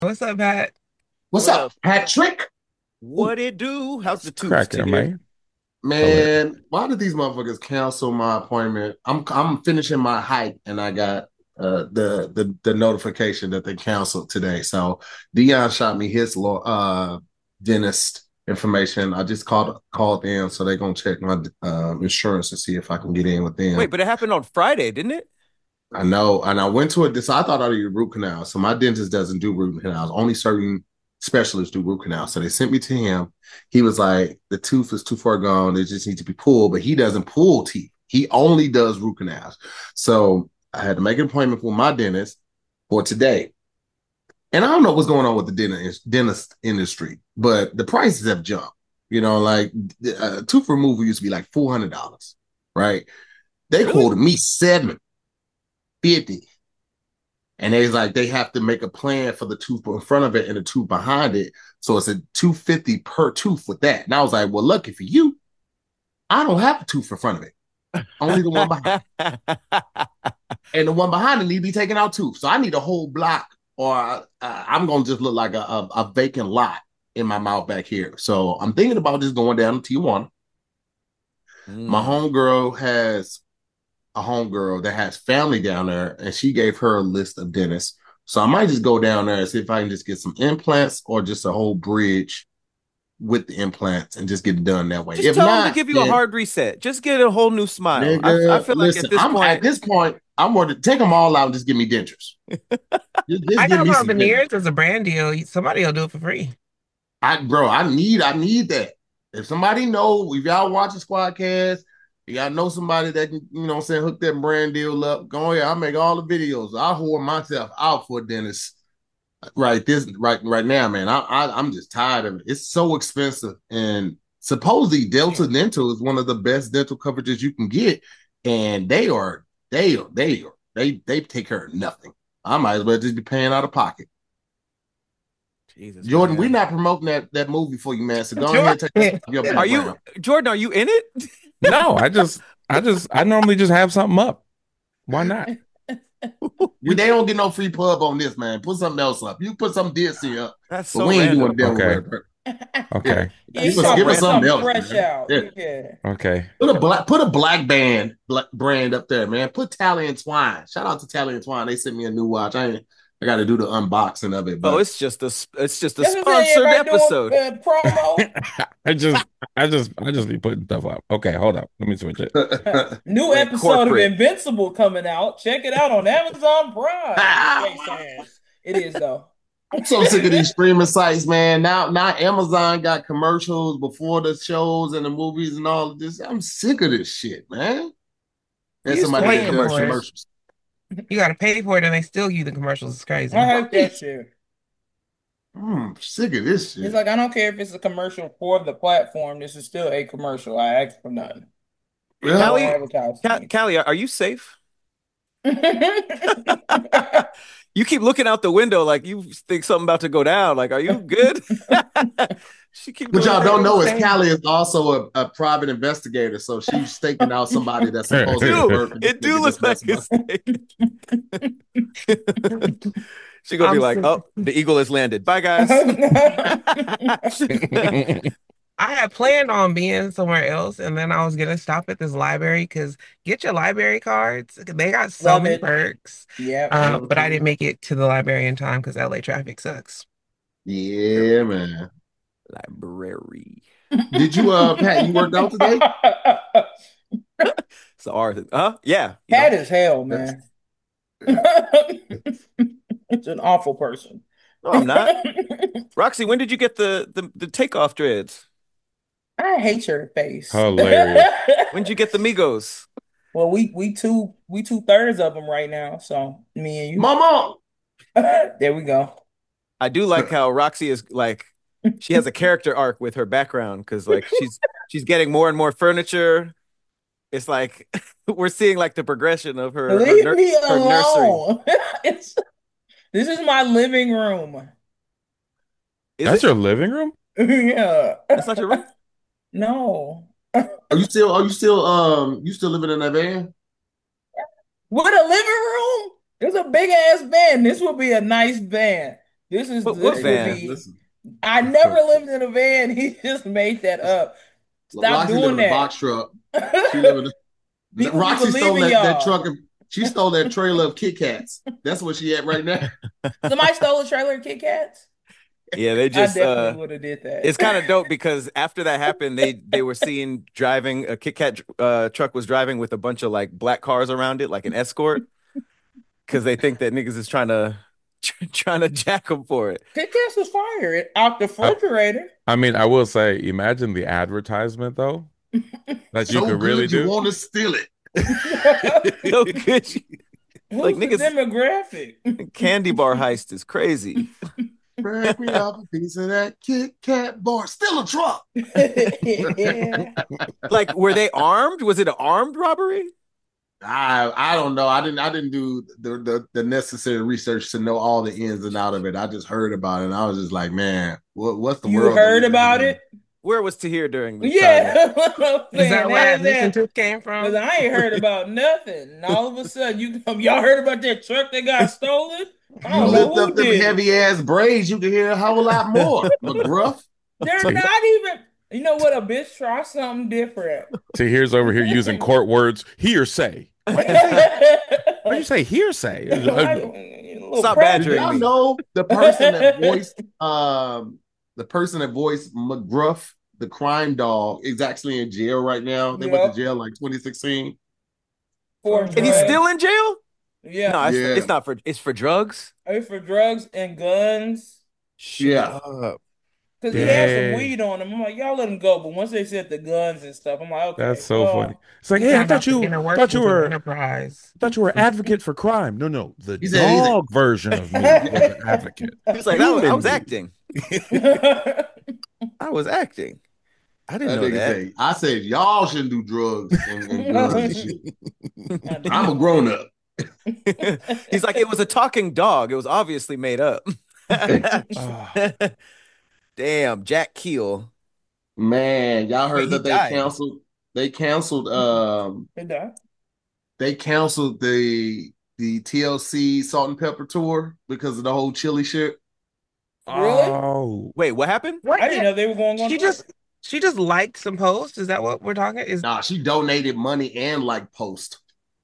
What's up, Pat? What's What up, up? Patrick? Ooh, What it do? How's the It's tooth cracking, today? man. Hilarious. man, why did these motherfuckers cancel my appointment? I'm finishing my hike and I got the notification that they canceled today. So Dion shot me his dentist information. I just called them, so they're gonna check my insurance to see if I can get in with Wait, them. but it happened on Friday, didn't it? I know, and I went to a. So I thought I did root canal. So my dentist doesn't do root canals. Only certain specialists do root canal. So they sent me to him. He was like, the tooth is too far gone. It just needs to be pulled. But he doesn't pull teeth. He only does root canals. So I had to make an appointment with my dentist for today. And I don't know what's going on with the dentist industry, but the prices have jumped. Like tooth removal used to be like $400, right? They Really? quoted me 750. And they like they have to make a plan for the tooth in front of it and the tooth behind it. So it's a 250 per tooth with that. And I was like, well, lucky for you, I don't have a tooth in front of it. Only the one behind. And the one behind it need to be taken out too. So I need a whole block, or I'm gonna just look like a vacant lot in my mouth back here. So I'm thinking about just going down to Tijuana. My Mm. homegirl has a homegirl that has family down there, and she gave her a list of dentists. So I might just go down there and see if I can just get some implants or just a whole bridge with the implants and just get it done that way. Just If tell them to not, give you a then hard reset. Just get a whole new smile. I nigga, feel like at listen, this I'm at point, this point, I'm going to take them all out and just give me dentures. Just I give got me my some dentures. veneers as a brand deal. Somebody will do it for free. I need that. If somebody know, if y'all watch a Squadcast, y'all know somebody that can, what I'm saying, hook that brand deal up. Go ahead, I'll make all the videos. I'll whore myself out for a dentist right now, man. I'm just tired of it. It's so expensive, and supposedly Delta Dental is one of the best dental coverages you can get, and they take care of nothing. I might as well just be paying out of pocket. Jesus, Jordan, we're man. not promoting that movie for you, man. So go ahead Sure. and take that off your Are you background. Jordan? Are you in it? No, I normally just have something up. Why not? They don't get no free pub on this, man. Put something else up. You put some DC up, That's but so we ain't doing random. Devil Okay. Wears Yeah, Okay. Yeah, That's you so gotta give us put random. something something else, fresh man. out. Yeah. Yeah. Okay. Put a black brand up there, man. Put Tally and Twine. Shout out to Tally and Twine. They sent me a new watch. I got to do the unboxing of it, Oh, but it's just a That's what I'm saying. sponsored Everybody doing episode. promo. I just be putting stuff up. Okay, hold up. Let me switch it. New Went episode of corporate. Invincible coming out. Check it out on Amazon Prime. Just fake saying. It is though. I'm so sick of these streaming sites, man. Now Amazon got commercials before the shows and the movies and all of this. I'm sick of this shit, man. We And used to somebody hate that Paying does for it. commercials. commercials. You got to pay for it, and they still give you the commercials. It's I crazy. hate that Right. shit. Sick of this It's shit. like I don't care if it's a commercial for the platform. This is still a commercial. I asked for nothing. Yeah. Don't Callie, advertise to me. Callie, are you safe? You keep looking out the window like you think something about to go down. Like, are you good? She keep What doing y'all don't that. know is Same. Callie is also a private investigator, so she's staking out somebody that's It supposedly do. working. This It do nigga look just like messing it's up. She gonna be I'm like, so, oh, the eagle has landed. Bye, guys. I had planned on being somewhere else, and then I was gonna stop at this library because get your library cards. They got so Love many it. perks. Yep. But I didn't Mhm. make it to the library in time because LA traffic sucks. Yeah, man. Library. Did you Pat, you worked out today? It's the R. Huh? Yeah. Cat is hell, That's man. It's an awful person. No, I'm not. Roxy, when did you get the takeoff dreads? I hate your face. Hilarious. When did you get the Migos? Well, we two-thirds of them right now. So me and Mama. you. There we go. I do like how Roxy is like she has a character arc with her background because like she's getting more and more furniture. It's like we're seeing like the progression of Leave me her nursery. alone. It's this is my living room. Is That's it? your living room? Yeah. That's not your room? No. Are you still living in that van? What a living room? There's a big ass van. This would be a nice van. What This would van? be. Listen, I never lived in a van. He just made that up. Stop Roxy live doing in a box that. truck. She live in People be Roxy stole believing that y'all. truck. She stole that trailer of Kit Kats. That's what she at right now. Somebody stole a trailer of Kit Kats. Yeah, they I just definitely would have did that. it's kind of dope because after that happened, they were seen driving a Kit Kat truck was driving with a bunch of like black cars around it, like an escort, because they think that niggas is trying to jack them for it. Kit Kats was fired out the I, refrigerator. I mean, I will say, imagine the advertisement though that you So could really good you do. want to steal it. So good. Who's the niggas, demographic? candy bar heist is crazy. Break me up a piece of that Kit Kat bar. Steal a truck. Yeah. Like, were they armed? Was it an armed robbery? I don't know. I didn't do the necessary research to know all the ins and out of it. I just heard about it and I was just like, man, what's the You world that heard we live about in? it? Where was Tahir during this time? Yeah. Is that where that Because listen to came from? I ain't heard about nothing. And all of a sudden, y'all heard about that truck that got stolen? I You don't know lift who up them did it. heavy ass braids, you can hear a whole lot more. McGruff. They're not even. You know what? A bitch try something different. Tahir's over here using court words. Hearsay. What do you say? Hearsay. Stop Did badgering y'all me. know the person that voiced McGruff, the crime dog, is actually in jail right now? They went to Yep. jail like 2016. For And he's drugs. still in jail? Yeah. No, Yeah. it's not it's for drugs. It's for drugs and guns. Yeah. Because he had some Dang. weed on him. I'm like, y'all let him go. But once they said the guns and stuff, I'm like, okay. That's so well, funny. It's like, He's hey, I talking thought about the you inner thought workings you of were Enterprise. thought you were advocate for crime. No, the He said he's a- dog version of me was an advocate. He was like, I was Human. acting. I was acting. I didn't That know nigga that. say, I said y'all shouldn't do drugs and guns and shit. I'm a grown up. He's like, it was a talking dog. It was obviously made up. Oh, Damn, Jack Keel. Man, y'all Wait, heard he that died. they canceled It died. they canceled the TLC Salt and Pepper tour because of the whole chili shit. Really? Oh, Wait, what happened? What? I didn't know they were going on. She just liked some posts. Is that what we're talking? Is Nah, she donated money and like post.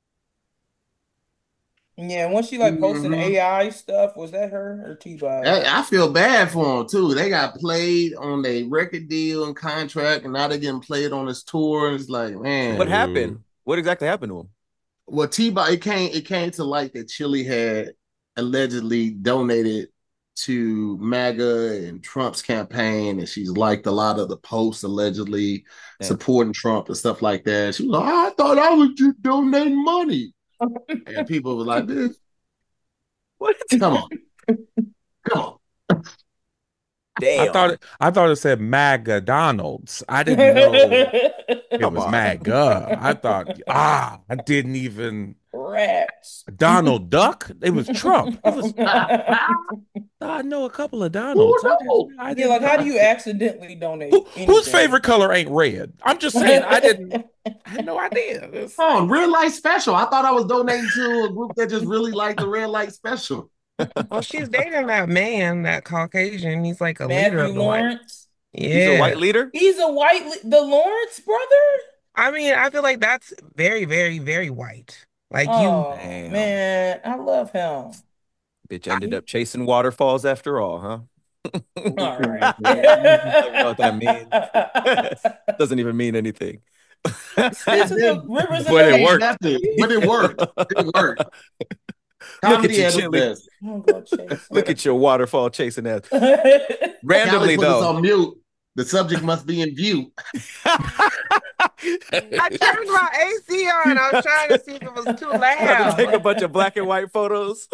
Yeah, once she like posting Mhm. AI stuff, was that her or T-Bob? I feel bad for them too. They got played on their record deal and contract, and now they're getting played on this tour. It's like, man, What happened? What exactly happened to him? well, T-Bob, it came to light that Chili had allegedly donated to MAGA and Trump's campaign, and she's liked a lot of the posts allegedly Yeah. supporting Trump and stuff like that. She was like, I thought I was just donating money. And people was like, this, What? come on. Come on. Damn. I thought it said MAGA Donalds. I didn't know it Come was on. MAGA. I thought, I didn't even Rats. Donald Duck. It was Trump. It was, I know a couple of Donalds. I Yeah, didn't like how know. do you accidentally donate? Whose anything? favorite color ain't red? I'm just saying, I had no idea. It's- Oh, Red Light Special. I thought I was donating to a group that just really liked the Red Light Special. well, she's dating that man, that Caucasian. He's like a leader Matthew of the white. Lawrence. He's a Yeah. white leader? He's a the Lawrence brother. I mean, I feel like that's very, very, very white. Like Oh Damn. man, I love him. Bitch ended up chasing waterfalls after all, huh? All right. I don't know what that means. Doesn't even mean anything. Listen to Rivers of But it the- worked. Nothing, but it worked. It worked. Look at Comedy you, at its Chili. best. I'm gonna chase Look at your waterfall chasing ass. him. Randomly, Callie put us though. on mute. The subject must be in view. I turned my AC on. I was trying to see if it was too Had to take a loud. bunch of black and white photos.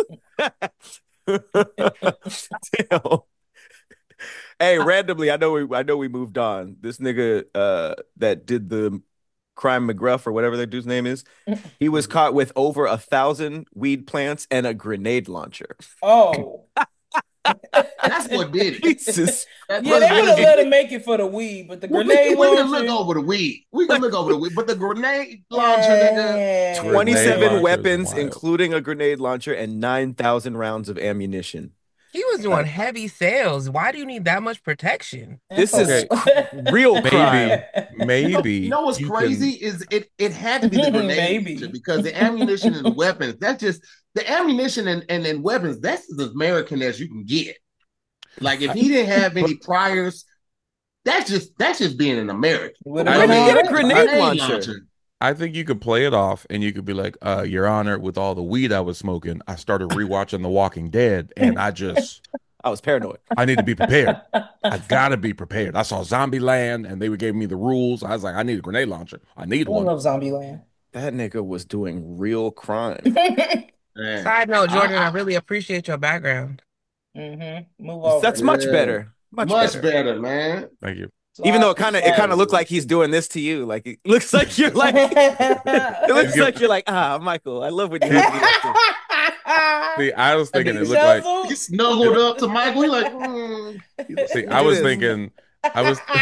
Damn. Hey, randomly, I know we moved on. This nigga that did the crime McGruff or whatever that dude's name is, he was caught with over 1,000 weed plants and a grenade launcher. Oh. That's what did it. Jesus. Yeah, they would have let him make it for the weed, but the grenade we can launcher. look over the weed. We can look over the weed, but the grenade launcher, nigga. Yeah. 27 launcher is weapons, wild. including a grenade launcher and 9,000 rounds of ammunition. He was doing heavy sales. Why do you need that much protection? This is Okay. real crime. Maybe You know what's you crazy can. is it had to be the grenade Maybe. launcher because the ammunition and the weapons, that's just the ammunition and weapons, that's as American as you can get. Like if he didn't have any priors, that's just being an American. Would've Where been did he get a all right. grenade launcher? I think you could play it off and you could be like, Your Honor, with all the weed I was smoking, I started rewatching The Walking Dead and I was paranoid. I need to be prepared. I gotta be prepared. I saw Zombieland and they gave me the rules. I was like, I need a grenade launcher. I need I one. love Zombieland. That nigga was doing real crime. Man. Side note, Jordan, I really appreciate your background. Move over. That's much Yeah. better. Much better. man. Thank you. Even though it kind of looked like he's doing this to you. Like it looks like you're like it looks like you're like, Michael, I love when you have me like this. See, I was thinking it looked like. He snuggled up to Michael. He like, See, I was thinking. I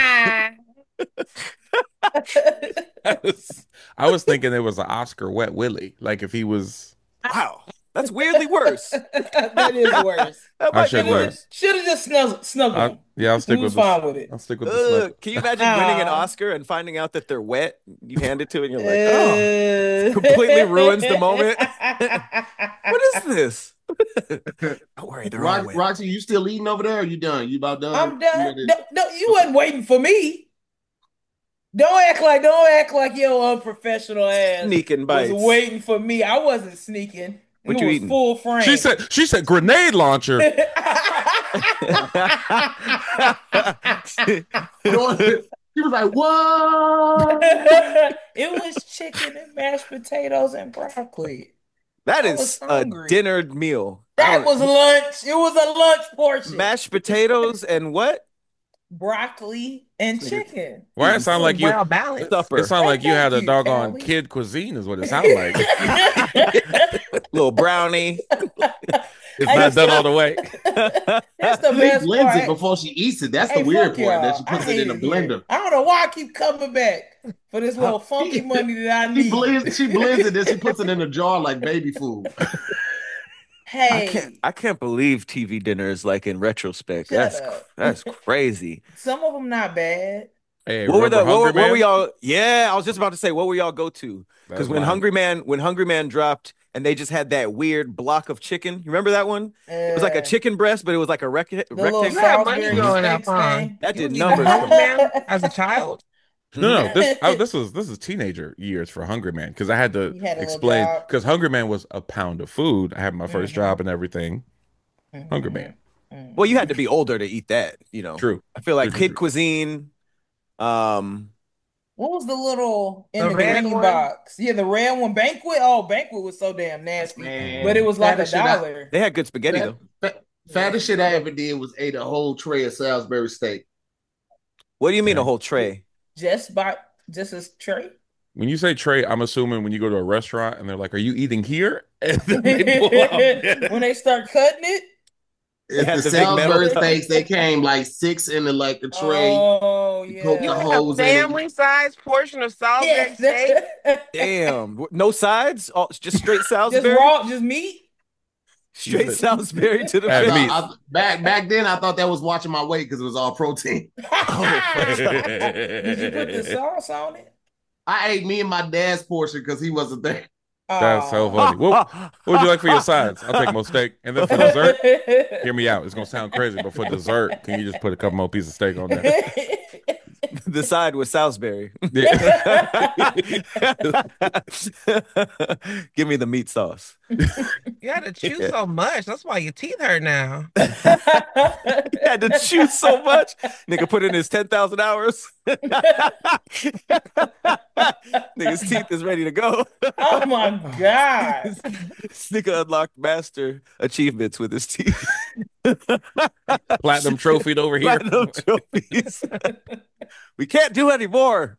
was thinking it was an Oscar Wet Willie. Like if he was. Wow. That's weirdly worse. That is worse. That might be worse. Should have just snuggled. Yeah, I'll stick He was with fine with it. I'll stick with the snuggle. Can you imagine winning an Oscar and finding out that they're wet? You hand it to it and you're like, it completely ruins the moment. What is this? Don't worry, they're all wet. Roxy, you still eating over there? Or you done? You about done? I'm done. No, you wasn't waiting for me. Don't act like your unprofessional ass Sneaking bites. was waiting for me. I wasn't sneaking. What It you was eating? full frame. She said grenade launcher. He was like, what? It was chicken and mashed potatoes and broccoli. That I is was a hungry. dinner meal. That was lunch. It was a lunch portion. Mashed potatoes and what? Broccoli and chicken. Why it sound like you? Well balanced. Supper. It sound like you had a Thank you, doggone Callie. kid cuisine, is what it sounded like. Little brownie. It's not done all the way. That's the She best blends part. it before she eats it. That's Hey, the weird fuck part. That y'all. she puts I it in a hate here. blender. I don't know why I keep coming back for this little funky money that I She need. blends it, then she puts it in a jar like baby food. Hey, I can't believe TV dinners like in retrospect. Shut up. That's crazy. some of them not bad. Hey, What were remember Hungry what were Man? y'all? Yeah, I was just about to say, what were y'all go to? Because That's when mine. Hungry Man dropped and they just had that weird block of chicken. You remember that one? It was like a chicken breast, but it was like a The little rectangle. You had money Salisbury growing up, steaks huh? thing. That You did was numbers. eating Hungry Man as a child. No, this is teenager years for Hungry Man because I had to You had a little explain job. because Hungry Man was a pound of food. I had my first job and everything. Hungry Man. Well, you had to be older to eat that, you know. True. I feel like True, kid true. cuisine. What was the little in The the red green one? box? Yeah, the red one. Banquet. Oh, Banquet was so damn nasty. Man, But it was like fattest shit I- $1. They had good spaghetti though. Fattest shit I ever did was ate a whole tray of Salisbury steak. What do you mean Yeah. a whole tray? Just a tray. When you say tray, I'm assuming when you go to a restaurant and they're like, "Are you eating here?" And then they pull out. When they start cutting it. It's had the the big metal Salisbury tray. steaks. They came like 6 in the like the tray. Oh You poke You the yeah. had holes a in it. family-sized portion of Salisbury steak. Damn. No sides? Oh, just straight Just Salisbury? raw, just meat. Straight Salisbury to the Had face. meat. Back then, I thought that was watching my weight because it was all protein. Did you put the sauce on it? I ate me and my dad's portion because he wasn't there. That's so Oh. funny. What would you like for your sides? I'll take more steak. And then for dessert, hear me out. It's gonna sound crazy, but for dessert, can you just put a couple more pieces of steak on there? The side was Salisbury. Yeah. Give me the meat sauce. You had to chew so much. That's why your teeth hurt now. He had to chew so much. Nigga put in his 10,000 hours. Nigga's teeth is ready to go. Oh my God. This nigga unlocked master achievements with his teeth. Platinum trophied over here. Platinum trophies. We can't do anymore.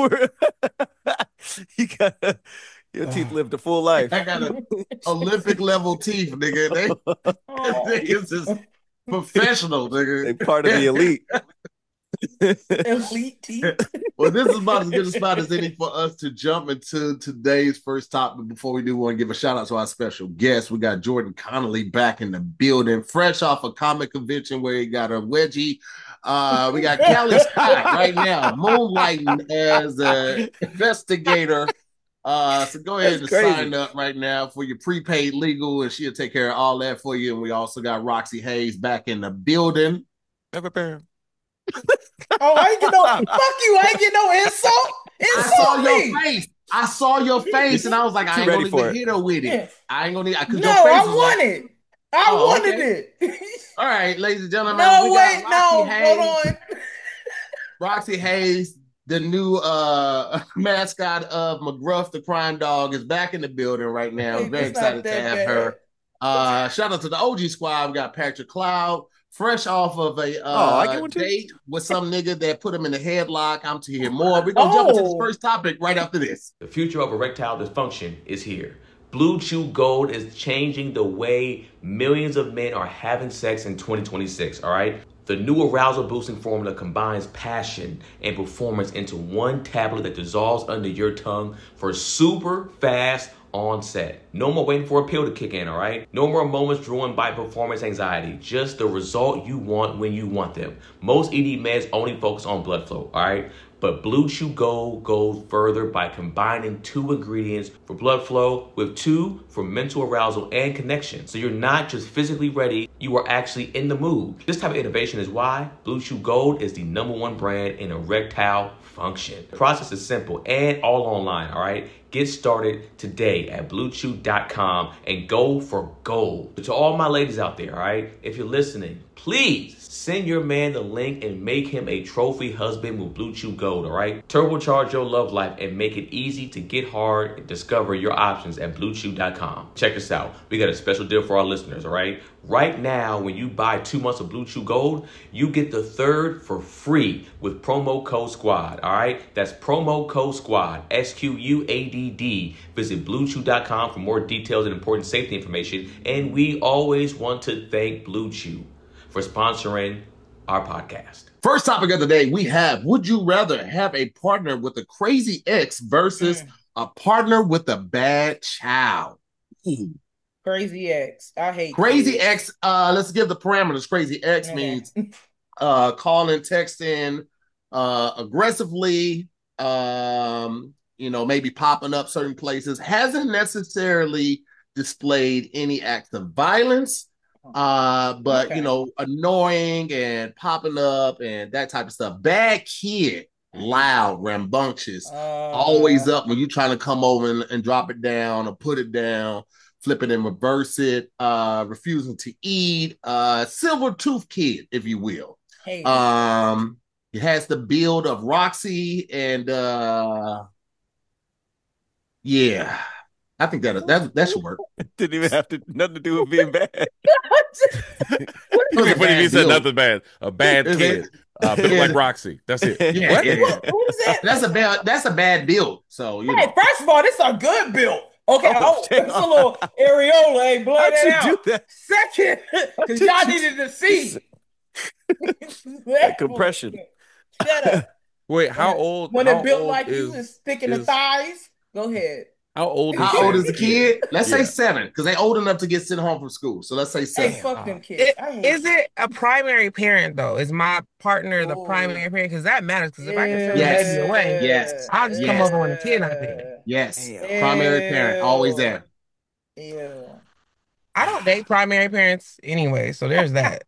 You gotta, your teeth lived a full life. I got an Olympic level teeth, nigga. They Oh, niggas is professional, They nigga. part of the elite. elite teeth. Well, this is about as good a spot as any for us to jump into today's first topic. Before we do, want to give a shout out to our special guest. We got Jordan Connolly back in the building, fresh off a comic convention where he got a wedgie. We got Callie Scott right now, moonlighting as an investigator. So go ahead and sign up right now for your prepaid legal, and she'll take care of all that for you. And we also got Roxy Hayes back in the building. Oh, I ain't get no fuck you. I ain't get no insult. I saw your face. I saw your face, and I was like, I ain't gonna even hit her with it. I ain't gonna need. No, I want it. I wanted it. All right, ladies and gentlemen. No, wait, no, hold on. Roxy Hayes, the new mascot of McGruff the Crime Dog, is back in the building right now. Very excited to have her. Shout out to the OG squad. We got Patrick Cloud, fresh off of a date with some nigga that put him in a headlock. I'm to hear more. We're going to jump into this first topic right after this. The future of erectile dysfunction is here. Blue Chew Gold is changing the way millions of men are having sex in 2026, all right? The new arousal boosting formula combines passion and performance into one tablet that dissolves under your tongue for super fast onset. No more waiting for a pill to kick in, all right? No more moments ruined by performance anxiety. Just the result you want when you want them. Most ED meds only focus on blood flow, all right? But Blue Chew Gold goes further by combining 2 ingredients for blood flow with 2 for mental arousal and connection. So you're not just physically ready, you are actually in the mood. This type of innovation is why Blue Chew Gold is the #1 brand in erectile function. The process is simple and all online, all right? Get started today at bluechew.com and go for gold. To all my ladies out there, all right? If you're listening, please send your man the link and make him a trophy husband with Blue Chew Gold, all right? Turbocharge your love life and make it easy to get hard and discover your options at bluechew.com. Check this out. We got a special deal for our listeners, all right? Right now, when you buy 2 months of Blue Chew Gold, you get the 3rd for free with promo code SQUAD, all right? That's promo code SQUAD, SQUADD. Visit bluechew.com for more details and important safety information. And we always want to thank Blue Chew for sponsoring our podcast. First topic of the day, we have, would you rather have a partner with a crazy ex versus a partner with a bad child? Ooh. Crazy ex. I hate crazy kids. Ex. Let's give the parameters. Crazy ex means calling, texting, aggressively, maybe popping up certain places, hasn't necessarily displayed any acts of violence, but annoying and popping up and that type of stuff. Bad kid, loud, rambunctious, always up when you're trying to come over and drop it down or put it down, flip it and reverse it, refusing to eat, silver tooth kid, if you will. Hey. It has the build of Roxy and yeah. I think that should work. Didn't even have nothing to do with being bad. What if he said nothing bad? A bad kid. Built like Roxy. That's it. Yeah, what? Yeah. What is that? That's a bad build. So first of all, this is a good build. Okay, it's a little areola, ain't blood out. Second, because y'all needed to see that compression. Shut up. Wait, how old? When it built like you and sticking the thighs. Go ahead. How old is the kid? Let's say 7, because they're old enough to get sent home from school. So let's say 7. Hey, fuck them kids. Is it a primary parent though? Is my partner the primary parent? Because that matters. Because if I can send you away, I'll just come over when the kid not there. Yes, primary parent, always there. Yeah. I don't date primary parents anyway, so there's that.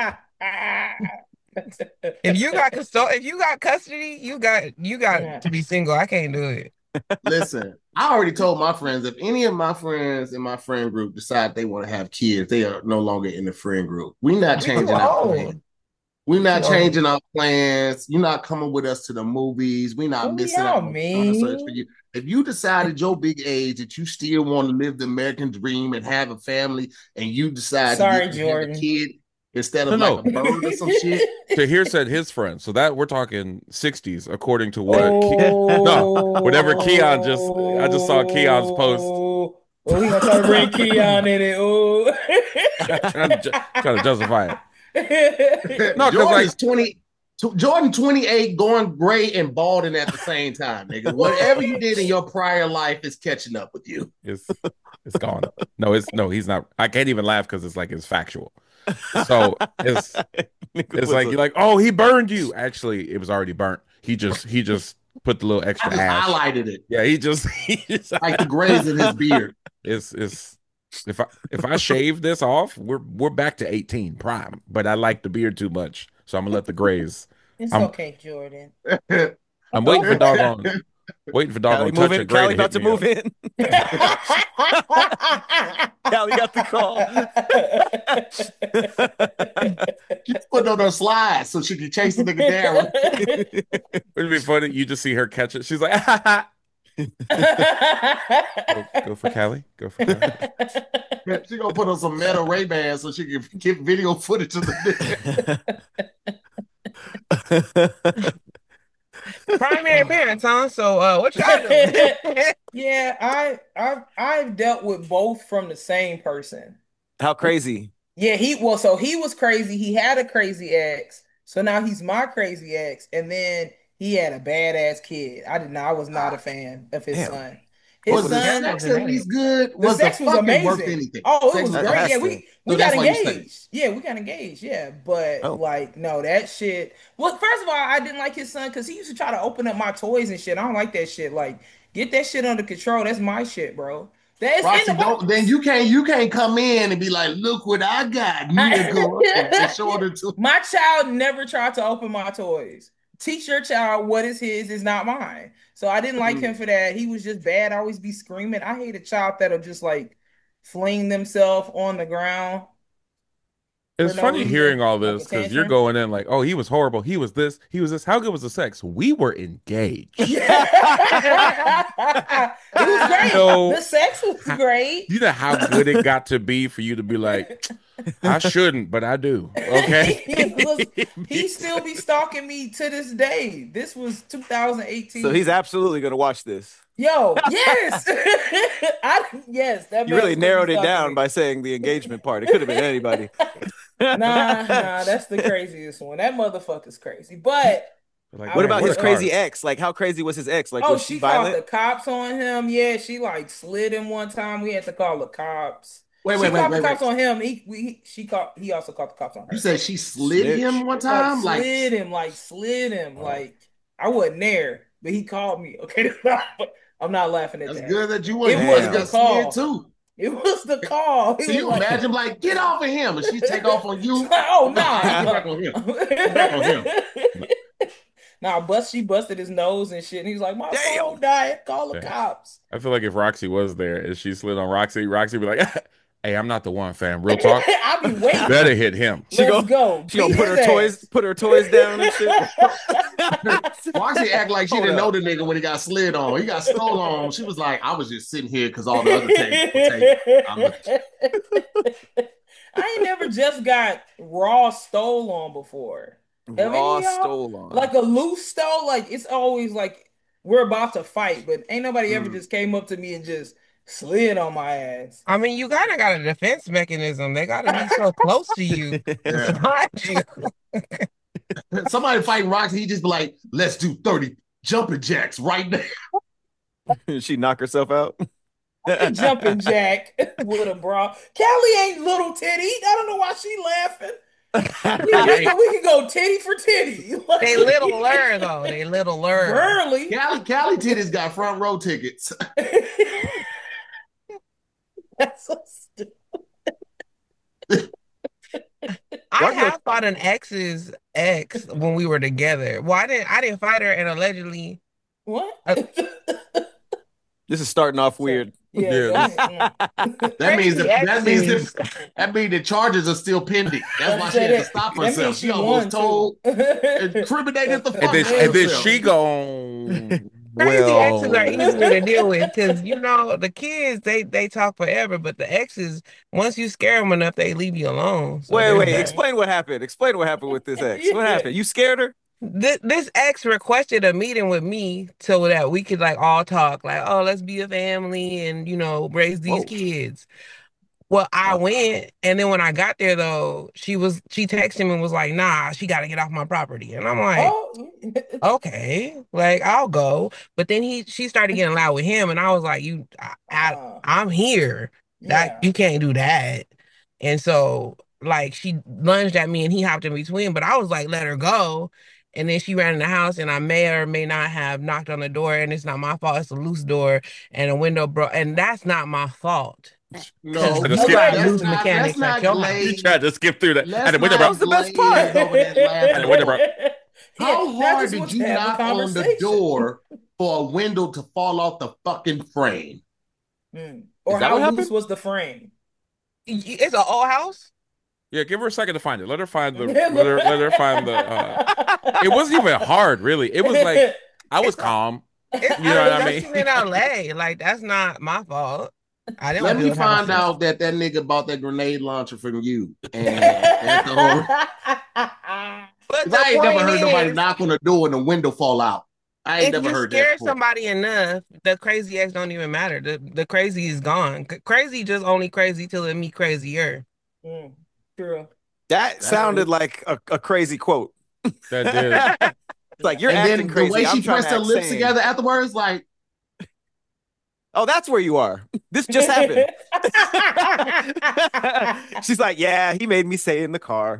If you got custody, you got to be single. I can't do it. Listen, I already told my friends, if any of my friends in my friend group decide they want to have kids, they are no longer in the friend group. We're not changing our plans. We're not changing our plans. You're not coming with us to the movies. We're not missing out on search for you. If you decided your big age that you still want to live the American dream and have a family, and you decide to have a kid instead of like a bird or some shit. So here said his friend. So that we're talking 60s, according to what whatever Keon I just saw Keon's post. Oh, he gonna try to bring Keon in it. trying to justify it. No, because like 20. Jordan 28 going gray and balding at the same time, nigga. Whatever you did in your prior life is catching up with you. It's gone. No, he's not. I can't even laugh because it's like it's factual. So it's like you're like, oh, he burned you. Actually, it was already burnt. He just put the little extra ash. Highlighted it. Yeah, he just like the grays in his beard. It's if I shave this off, we're back to 18 prime. But I like the beard too much, so I'm gonna let the grays. It's okay, Jordan. I'm waiting for doggone. Waiting for doggone touch of gray. Callie about to move in. Callie got the call. She's putting on her slides so she can chase the nigga down. It'd be funny. You just see her catch it. She's like, go for Callie. Go for Callie. She gonna put on some Meta Ray-Bans so she can get video footage of the primary parents, huh? So what y'all doing? Yeah, I've dealt with both from the same person. How crazy? Yeah, he was crazy. He had a crazy ex. So now he's my crazy ex. And then he had a badass kid. I was not a fan of his son. His son was at least good. The sex was amazing. Worth anything? Oh, it was great. Yeah, we got engaged. Yeah, we got engaged. Yeah, but no, that shit. Well, first of all, I didn't like his son because he used to try to open up my toys and shit. I don't like that shit. Like, get that shit under control. That's my shit, bro. Roxy, then you can't come in and be like, look what I got. My child never tried to open my toys. Teach your child what is his is not mine. So I didn't like him for that. He was just bad. I always be screaming. I hate a child that'll just like fling themselves on the ground. It's funny hearing all this because you're going in like, oh, he was horrible. He was this. He was this. How good was the sex? We were engaged. Yeah. It was great. The sex was great. You know how good it got to be for you to be like, I shouldn't, but I do. Okay. He still be stalking me to this day. This was 2018. So he's absolutely going to watch this. Yo, yes. Yes. You really narrowed it down by saying the engagement part. It could have been anybody. Nah, that's the craziest one. That motherfucker's crazy. But like, what about his crazy ex? Like, how crazy was his ex? Like, was she violent? Called the cops on him. Yeah, she like slid him one time. We had to call the cops. Wait. The cops on him. He also called the cops on her. You said she slid him one time? Slid him. Like, I wasn't there, but he called me. Okay, I'm not laughing at that. That's good that you weren't. It was the call too. It was the call. So you imagine like, get off of him, and she take off on you. Oh no! Get back on him. Get back on him. She busted his nose and shit, and he's like, "My phone died. Call the cops." I feel like if Roxy was there and she slid on Roxy would be like, "Hey, I'm not the one, fam. Real talk. I'll be waiting. Better hit him." She gonna put her toys down and shit. Roxy act like she didn't know the nigga when he got slid on. He got stole on. She was like, I was just sitting here because all the other tapes. I ain't never just got raw stole on before. Raw stole on. Like a loose stole. Like it's always like we're about to fight, but ain't nobody ever just came up to me and just slid on my ass. I mean, you kind of got a defense mechanism. They got to be so close to you. Somebody fighting Roxy, he just be like, let's do 30 jumping jacks right now. She knock herself out. Jumping jack with a bra. Callie ain't little titty. I don't know why she laughing. We can go titty for titty. They littler though. They littler. Burly. Callie titties got front row tickets. That's so stupid. I have fought an ex's ex when we were together. Well, I didn't fight her, and allegedly. What? This is starting off weird. Yeah. That means the charges are still pending. That's why she had to stop herself. She almost told, incriminated the fuck. And then she gone. Crazy exes are easier to deal with because the kids they talk forever, but the exes, once you scare them enough, they leave you alone. So wait, explain what happened. Explain what happened with this ex. What happened? You scared her? This ex requested a meeting with me so that we could like all talk, like, oh, let's be a family and raise these kids. Well, I went, and then when I got there though, she texted me and was like, "Nah, she got to get off my property," and I'm like, Oh, "Okay, like I'll go." But then she started getting loud with him, and I was like, I'm here. That yeah. you can't do that." And so like she lunged at me, and he hopped in between, but I was like, "Let her go." And then she ran in the house, and I may or may not have knocked on the door, and it's not my fault. It's a loose door, and a window broke, and that's not my fault. No, you got loose mechanics at your house. You tried to skip through that. And that was the best part. How hard did you knock on the door for a window to fall off the fucking frame? Or how loose was the frame? It's an old house. Yeah, give her a second to find it. Let her find the. let her find the. It wasn't even hard, really. It was like I was calm. You know what I mean? In LA, like that's not my fault. Let me find out that nigga bought that grenade launcher from you. And I ain't never heard nobody knock on the door and the window fall out. I ain't never heard that. If you scare somebody enough, the crazy ex don't even matter. The crazy is gone. Crazy just only crazy till it meet crazier. True. That sounded like a crazy quote. That did. It's like you're acting crazy. The way she pressed her lips together afterwards, like. Oh, that's where you are. This just happened. She's like, yeah, he made me say it in the car.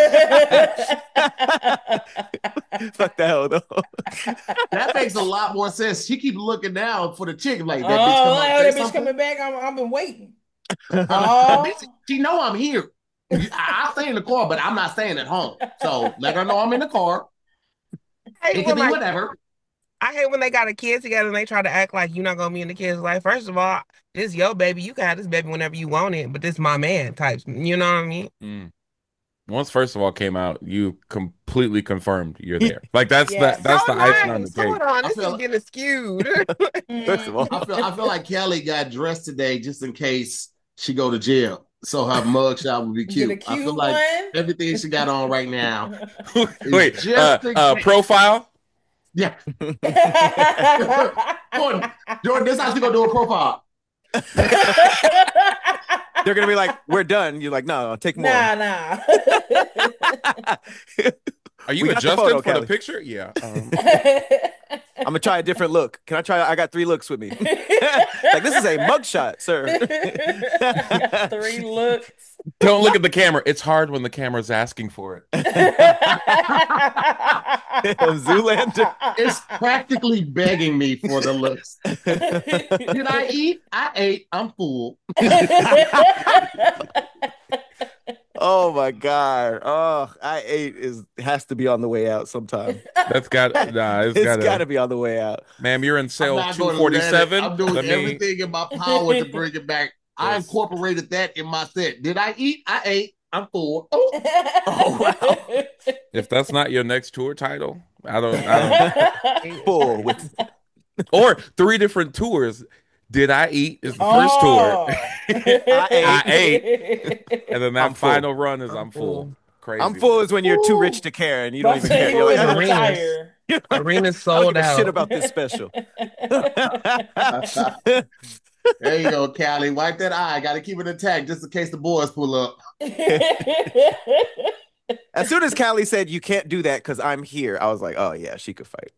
Fuck the hell, though. That makes a lot more sense. She keeps looking down for the chick. Like, that bitch coming back. I've been waiting. She know I'm here. I'll stay in the car, but I'm not staying at home. So let her know I'm in the car. It can be whatever. I hate when they got a kid together and they try to act like you're not gonna be in the kid's life. First of all, this is your baby. You can have this baby whenever you want it, but this is my man types. You know what I mean? Once First of All came out, you completely confirmed you're there. Like that's the icing on the cake. Hold on, this is getting skewed. First of all, I feel like Kelly got dressed today just in case she go to jail. So her mugshot would be cute. I feel like everything she got on right now. Wait, profile? Yeah. Jordan, this is how she gonna do a profile. They're gonna be like, "We're done." You're like, "No, take more." Nah. Are you adjusting for the picture? Yeah. I'm gonna try a different look. Can I try? I got 3 looks with me. Like this is a mugshot, sir. 3 looks. Don't look at the camera. It's hard when the camera's asking for it. Zoolander. It's practically begging me for the looks. Did I eat? I ate. I'm full. Oh my God. Oh, I ate has to be on the way out sometime. It's got to be on the way out. Ma'am, you're in cell 247. I'm doing everything in my power to bring it back. I incorporated that in my set. Did I eat? I ate. I'm full. Oh wow. If that's not your next tour title, I don't full with or 3 different tours. Did I eat is the first tour. I ate. And then that final run is I'm full. Crazy. I'm full is when you're too rich to care and you don't even care. You're like, Arena's sold out. Shit about this special. There you go, Callie. Wipe that eye. Got to keep it intact just in case the boys pull up. As soon as Callie said, "You can't do that because I'm here," I was like, "Oh yeah, she could fight."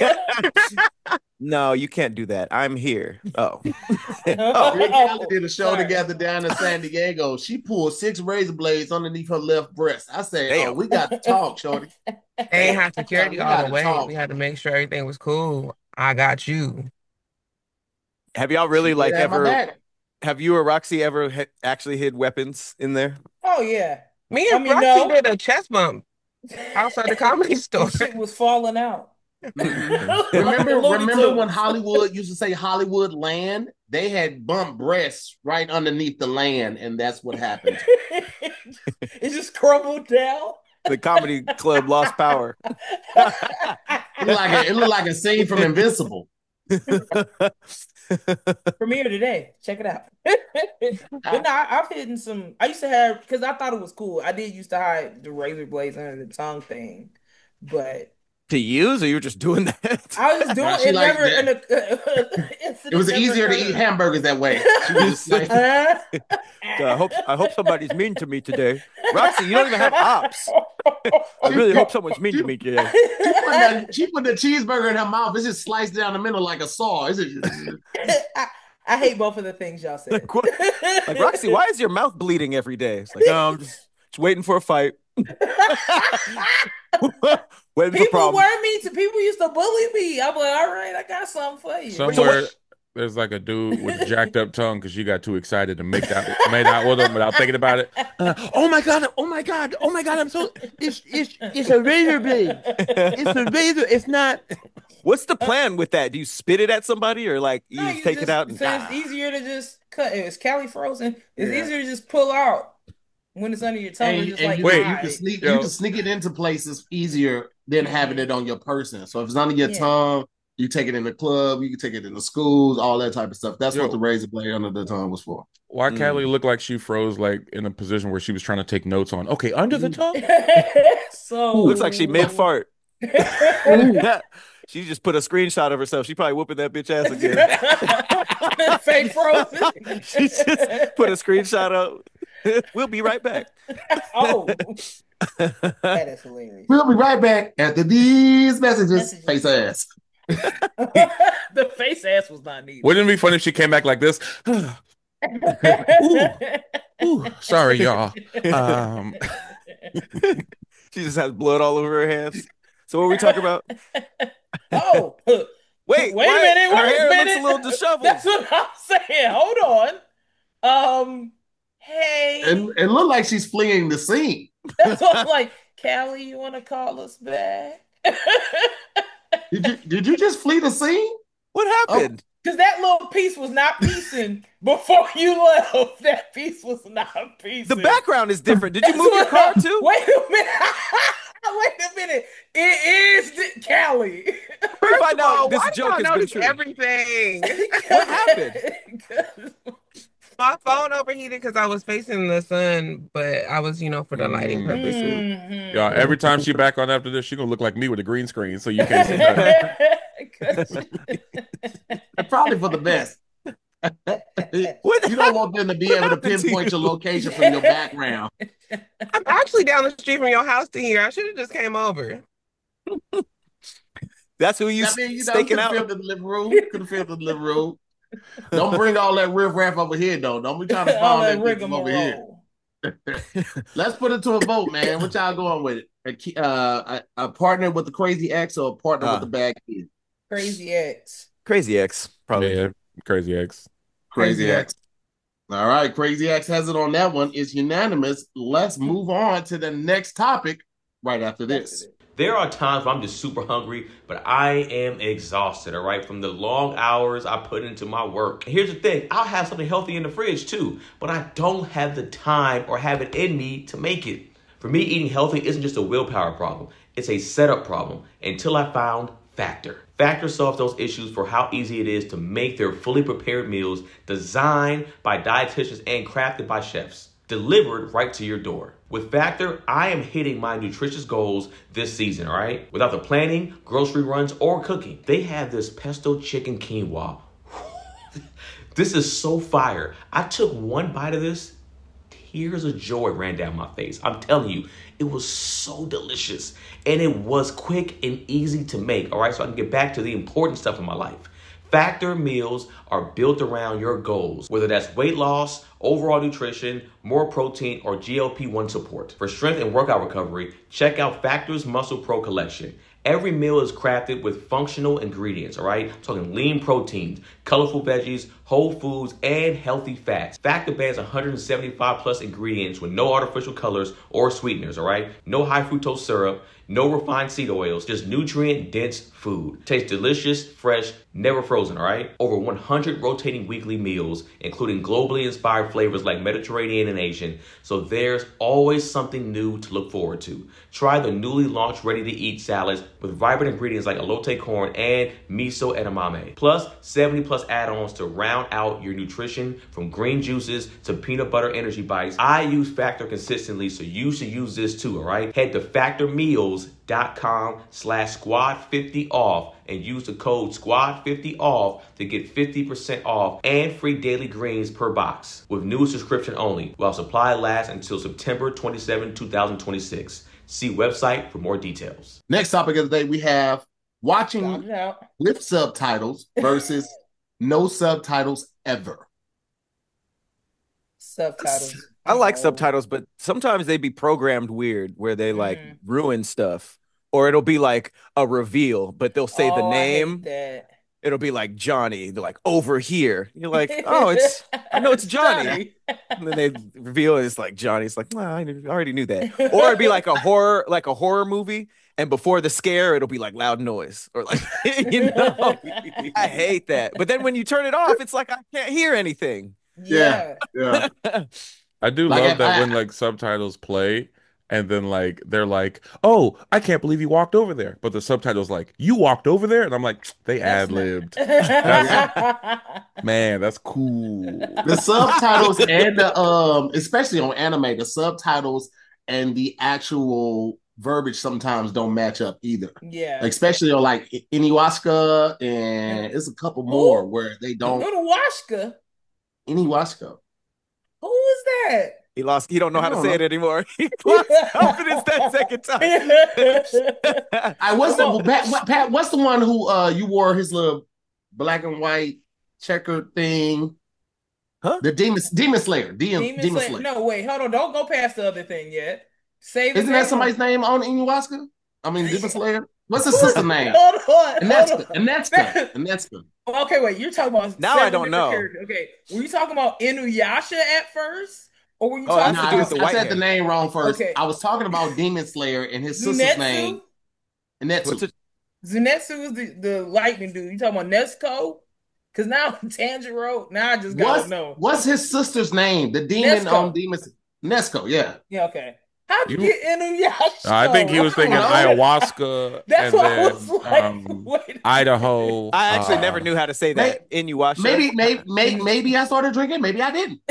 No, you can't do that. I'm here. Oh. Me and Callie did a show together down in San Diego. She pulled 6 razor blades underneath her left breast. I said, "Damn, we got to talk, shorty." They ain't have security all the way. We had to make sure everything was cool. I got you. Have y'all really have you or Roxy ever actually hid weapons in there? Oh yeah. Me and Roxy did a chest bump outside the Comedy Store. Shit was falling out. Remember when Hollywood used to say Hollywood land? They had bumped breasts right underneath the land, and that's what happened. It just crumbled down. The comedy club lost power. It looked like a scene from Invincible. Premiere today. Check it out. But no, I've hidden some. I used to have, because I thought it was cool. I did used to hide the razor blades under the tongue thing, but to use, or you were just doing that? I was just doing it. Never. It was easier to eat hamburgers that way. She was just like, I hope somebody's mean to me today. Roxy, you don't even have ops. I really hope someone's mean to me today. She put the cheeseburger in her mouth. It's just sliced down the middle like a saw. I hate both of the things y'all said. Like, Roxy, why is your mouth bleeding every day? It's like, no, I'm just waiting for a fight. People were mean to people used to bully me. I'm like, all right, I got something for you. Somewhere there's like a dude with a jacked up tongue because you got too excited to make out with him without thinking about it. Oh my god! I'm so it's a razor blade. It's a razor. It's not. What's the plan with that? Do you spit it at somebody or like you take it out? And it's easier to just cut. It's Cali frozen. It's easier to just pull out when it's under your tongue. And, just and like, you can sneak it into places easier than having it on your person. So if it's under your tongue, you take it in the club, you can take it in the schools, all that type of stuff. That's what the razor blade under the tongue was for. Why Callie looked like she froze like in a position where she was trying to take notes on, okay, under the tongue? So looks like she mid-fart. She just put a screenshot of herself. She probably whooping that bitch ass again. Fake frozen. She just put a screenshot up. We'll be right back. Oh, that is hilarious. We'll be right back after these messages. Face ass. The face ass was not needed. Wouldn't it be funny if she came back like this? Ooh, sorry, y'all. She just has blood all over her hands. So what are we talking about? Oh, wait a minute. Her hair looks a little disheveled. That's what I'm saying. Hold on. Hey. And it looked like she's fleeing the scene. That's what I'm like. Callie, you want to call us back? Did you just flee the scene? What happened? Because that little piece was not piecing before you left. That piece was not piecing. The background is different. Did you move your car too? Wait a minute. It is Callie. Find out this joke has been true. Everything. What happened? My phone overheated because I was facing the sun, but I was, for the lighting purposes. Yeah, every time she back on after this, she gonna look like me with a green screen, so you can't see that. Probably for the best. You don't want them to be able to pinpoint your location from your background. I'm actually down the street from your house to here. I should have just came over. That's who you staking out. Could have filmed the living room. Don't bring all that riffraff over here, though. Don't be trying to find that victim over here. Let's put it to a vote, man. What y'all going with it? A partner with the crazy ex or a partner with the bad kid? Crazy ex. Crazy ex, probably. Yeah, crazy ex. Crazy ex. All right, Crazy Ex has it on that one. It's unanimous. Let's move on to the next topic right after this. There are times where I'm just super hungry, but I am exhausted, all right, from the long hours I put into my work. And here's the thing, I'll have something healthy in the fridge too, but I don't have the time or have it in me to make it. For me, eating healthy isn't just a willpower problem. It's a setup problem until I found Factor. Factor solves those issues for how easy it is to make their fully prepared meals designed by dietitians and crafted by chefs, delivered right to your door. With Factor, I am hitting my nutritious goals this season, all right? Without the planning, grocery runs, or cooking. They have this pesto chicken quinoa. This is so fire. I took one bite of this. Tears of joy ran down my face. I'm telling you, it was so delicious. And it was quick and easy to make, all right? So I can get back to the important stuff in my life. Factor meals are built around your goals, whether that's weight loss, overall nutrition, more protein, or GLP-1 support. For strength and workout recovery, check out Factor's Muscle Pro collection. Every meal is crafted with functional ingredients, all right? I'm talking lean proteins, colorful veggies, whole foods, and healthy fats. Factor bans 175 plus ingredients with no artificial colors or sweeteners, all right? No high fructose syrup, no refined seed oils, just nutrient-dense food. Tastes delicious, fresh, never frozen, all right? Over 100 rotating weekly meals, including globally inspired flavors like Mediterranean and Asian, so there's always something new to look forward to. Try the newly launched ready-to-eat salads with vibrant ingredients like elote corn and miso edamame, plus 70 plus add-ons to round out your nutrition from green juices to peanut butter energy bites. I use Factor consistently, so you should use this too, all right? Head to factormeals.com squad50off and use the code squad50off to get 50% off and free daily greens per box with new subscription only while supply lasts until September 27, 2026. See website for more details. Next topic of the day, we have watching with subtitles versus no subtitles ever. Subtitles. I like subtitles, but sometimes they be programmed weird where they like ruin stuff. Or it'll be like a reveal, but they'll say the name. It'll be like Johnny. They're like, over here. You're like, oh, I know it's Johnny. And then they reveal it's like Johnny. It's like, I already knew that. Or it'd be like a horror movie. And before the scare, it'll be like loud noise. Or like, I hate that. But then when you turn it off, it's like I can't hear anything. Yeah. I do love that when like subtitles play and then like they're like, oh, I can't believe you walked over there. But the subtitles like, you walked over there? And I'm like, they ad-libbed. Man, that's cool. The subtitles and the especially on anime, the subtitles and the actual verbiage sometimes don't match up either. Yeah. Like, especially on like Inuyasha and it's a couple more where they don't. Inuyasha. Who is that? He don't know how to say it anymore. He lost confidence that second time. What's the one who you wore his little black and white checkered thing? Huh? The Demon Slayer. Demon Slayer. No, wait, hold on. Don't go past the other thing yet. Isn't that somebody's name on Inuyasha? I mean, Demon Slayer? What's his sister's name? Hold on. Anetsuka. Okay, wait. You're talking about now I don't know. Okay, were you talking about Inuyasha at first, or were you talking? I said the name wrong first. Okay. I was talking about Demon Slayer and his sister's name. Zenitsu. Zenitsu is the lightning dude. You talking about Nezuko? Because now Tanjiro. Now I just gotta know. What's his sister's name? The demon on Demon. Nezuko. Yeah. Yeah. Okay. How'd you get Inuyasha? I think he was thinking ayahuasca. That's what I was like. Idaho. I actually never knew how to say that. Inuyasha. Maybe I started drinking. Maybe I didn't.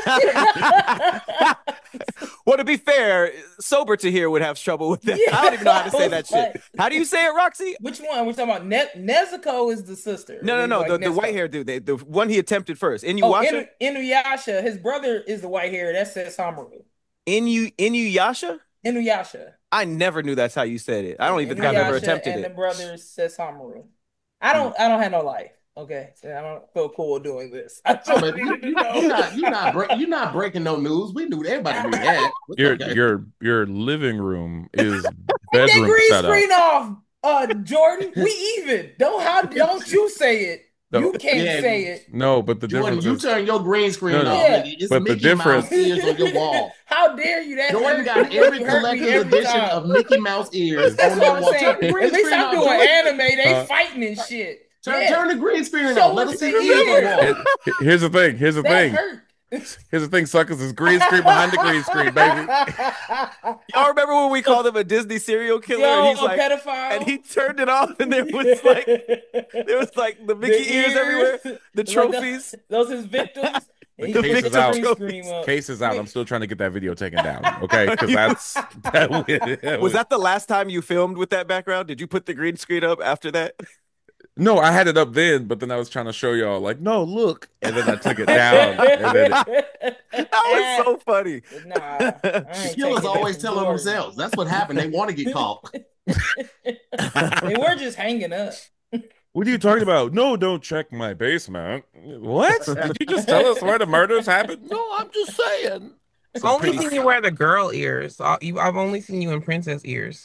Well, to be fair, sober to hear would have trouble with that. Yeah, I don't even know how to say that shit. How do you say it, Roxy? Which one? We're talking about Nezuko is the sister. No. The white hair dude. The one he attempted first. Inuyasha. Inuyasha. His brother is the white hair. That says Samaru. Inuyasha? Inuyasha. I never knew that's how you said it. I don't even think I've ever attempted and it. And the brother says Samaru. I don't have no life. Okay, so I don't feel cool doing this. You're not breaking no news. We knew everybody knew that. Your living room is bedroom green setup. Screen off, Jordan. We even. Don't you say it. No, you can't say it. No, but the Jordan, difference you turn your green screen off. Yeah. It's but Mickey the difference Mouse ears on your wall. How dare you? That Jordan got every collector's edition of Mickey Mouse ears. That's what I'm saying. At least I'm doing anime. They fighting and shit. Turn the green screen off. Let us see ears on the wall. Here's the thing. Here's the thing, suckers. Is green screen behind the green screen, baby. Y'all remember when we called him a Disney serial killer? Yo, and he's like, pedophile. And he turned it off, and there was like the Mickey ears everywhere, the trophies. Those his victims. Case is out. Case is out. I'm still trying to get that video taken down. Okay, because was that the last time you filmed with that background? Did you put the green screen up after that? No, I had it up then, but then I was trying to show y'all, like, no, look, and then I took it down. And then that was so funny. Nah, killers always telling themselves. That's what happened. They want to get caught. And we're just hanging up. What are you talking about? No, don't check my basement. What? Did you just tell us where the murders happened? No, I'm just saying. I've only seen you wear the girl ears. I've only seen you in princess ears.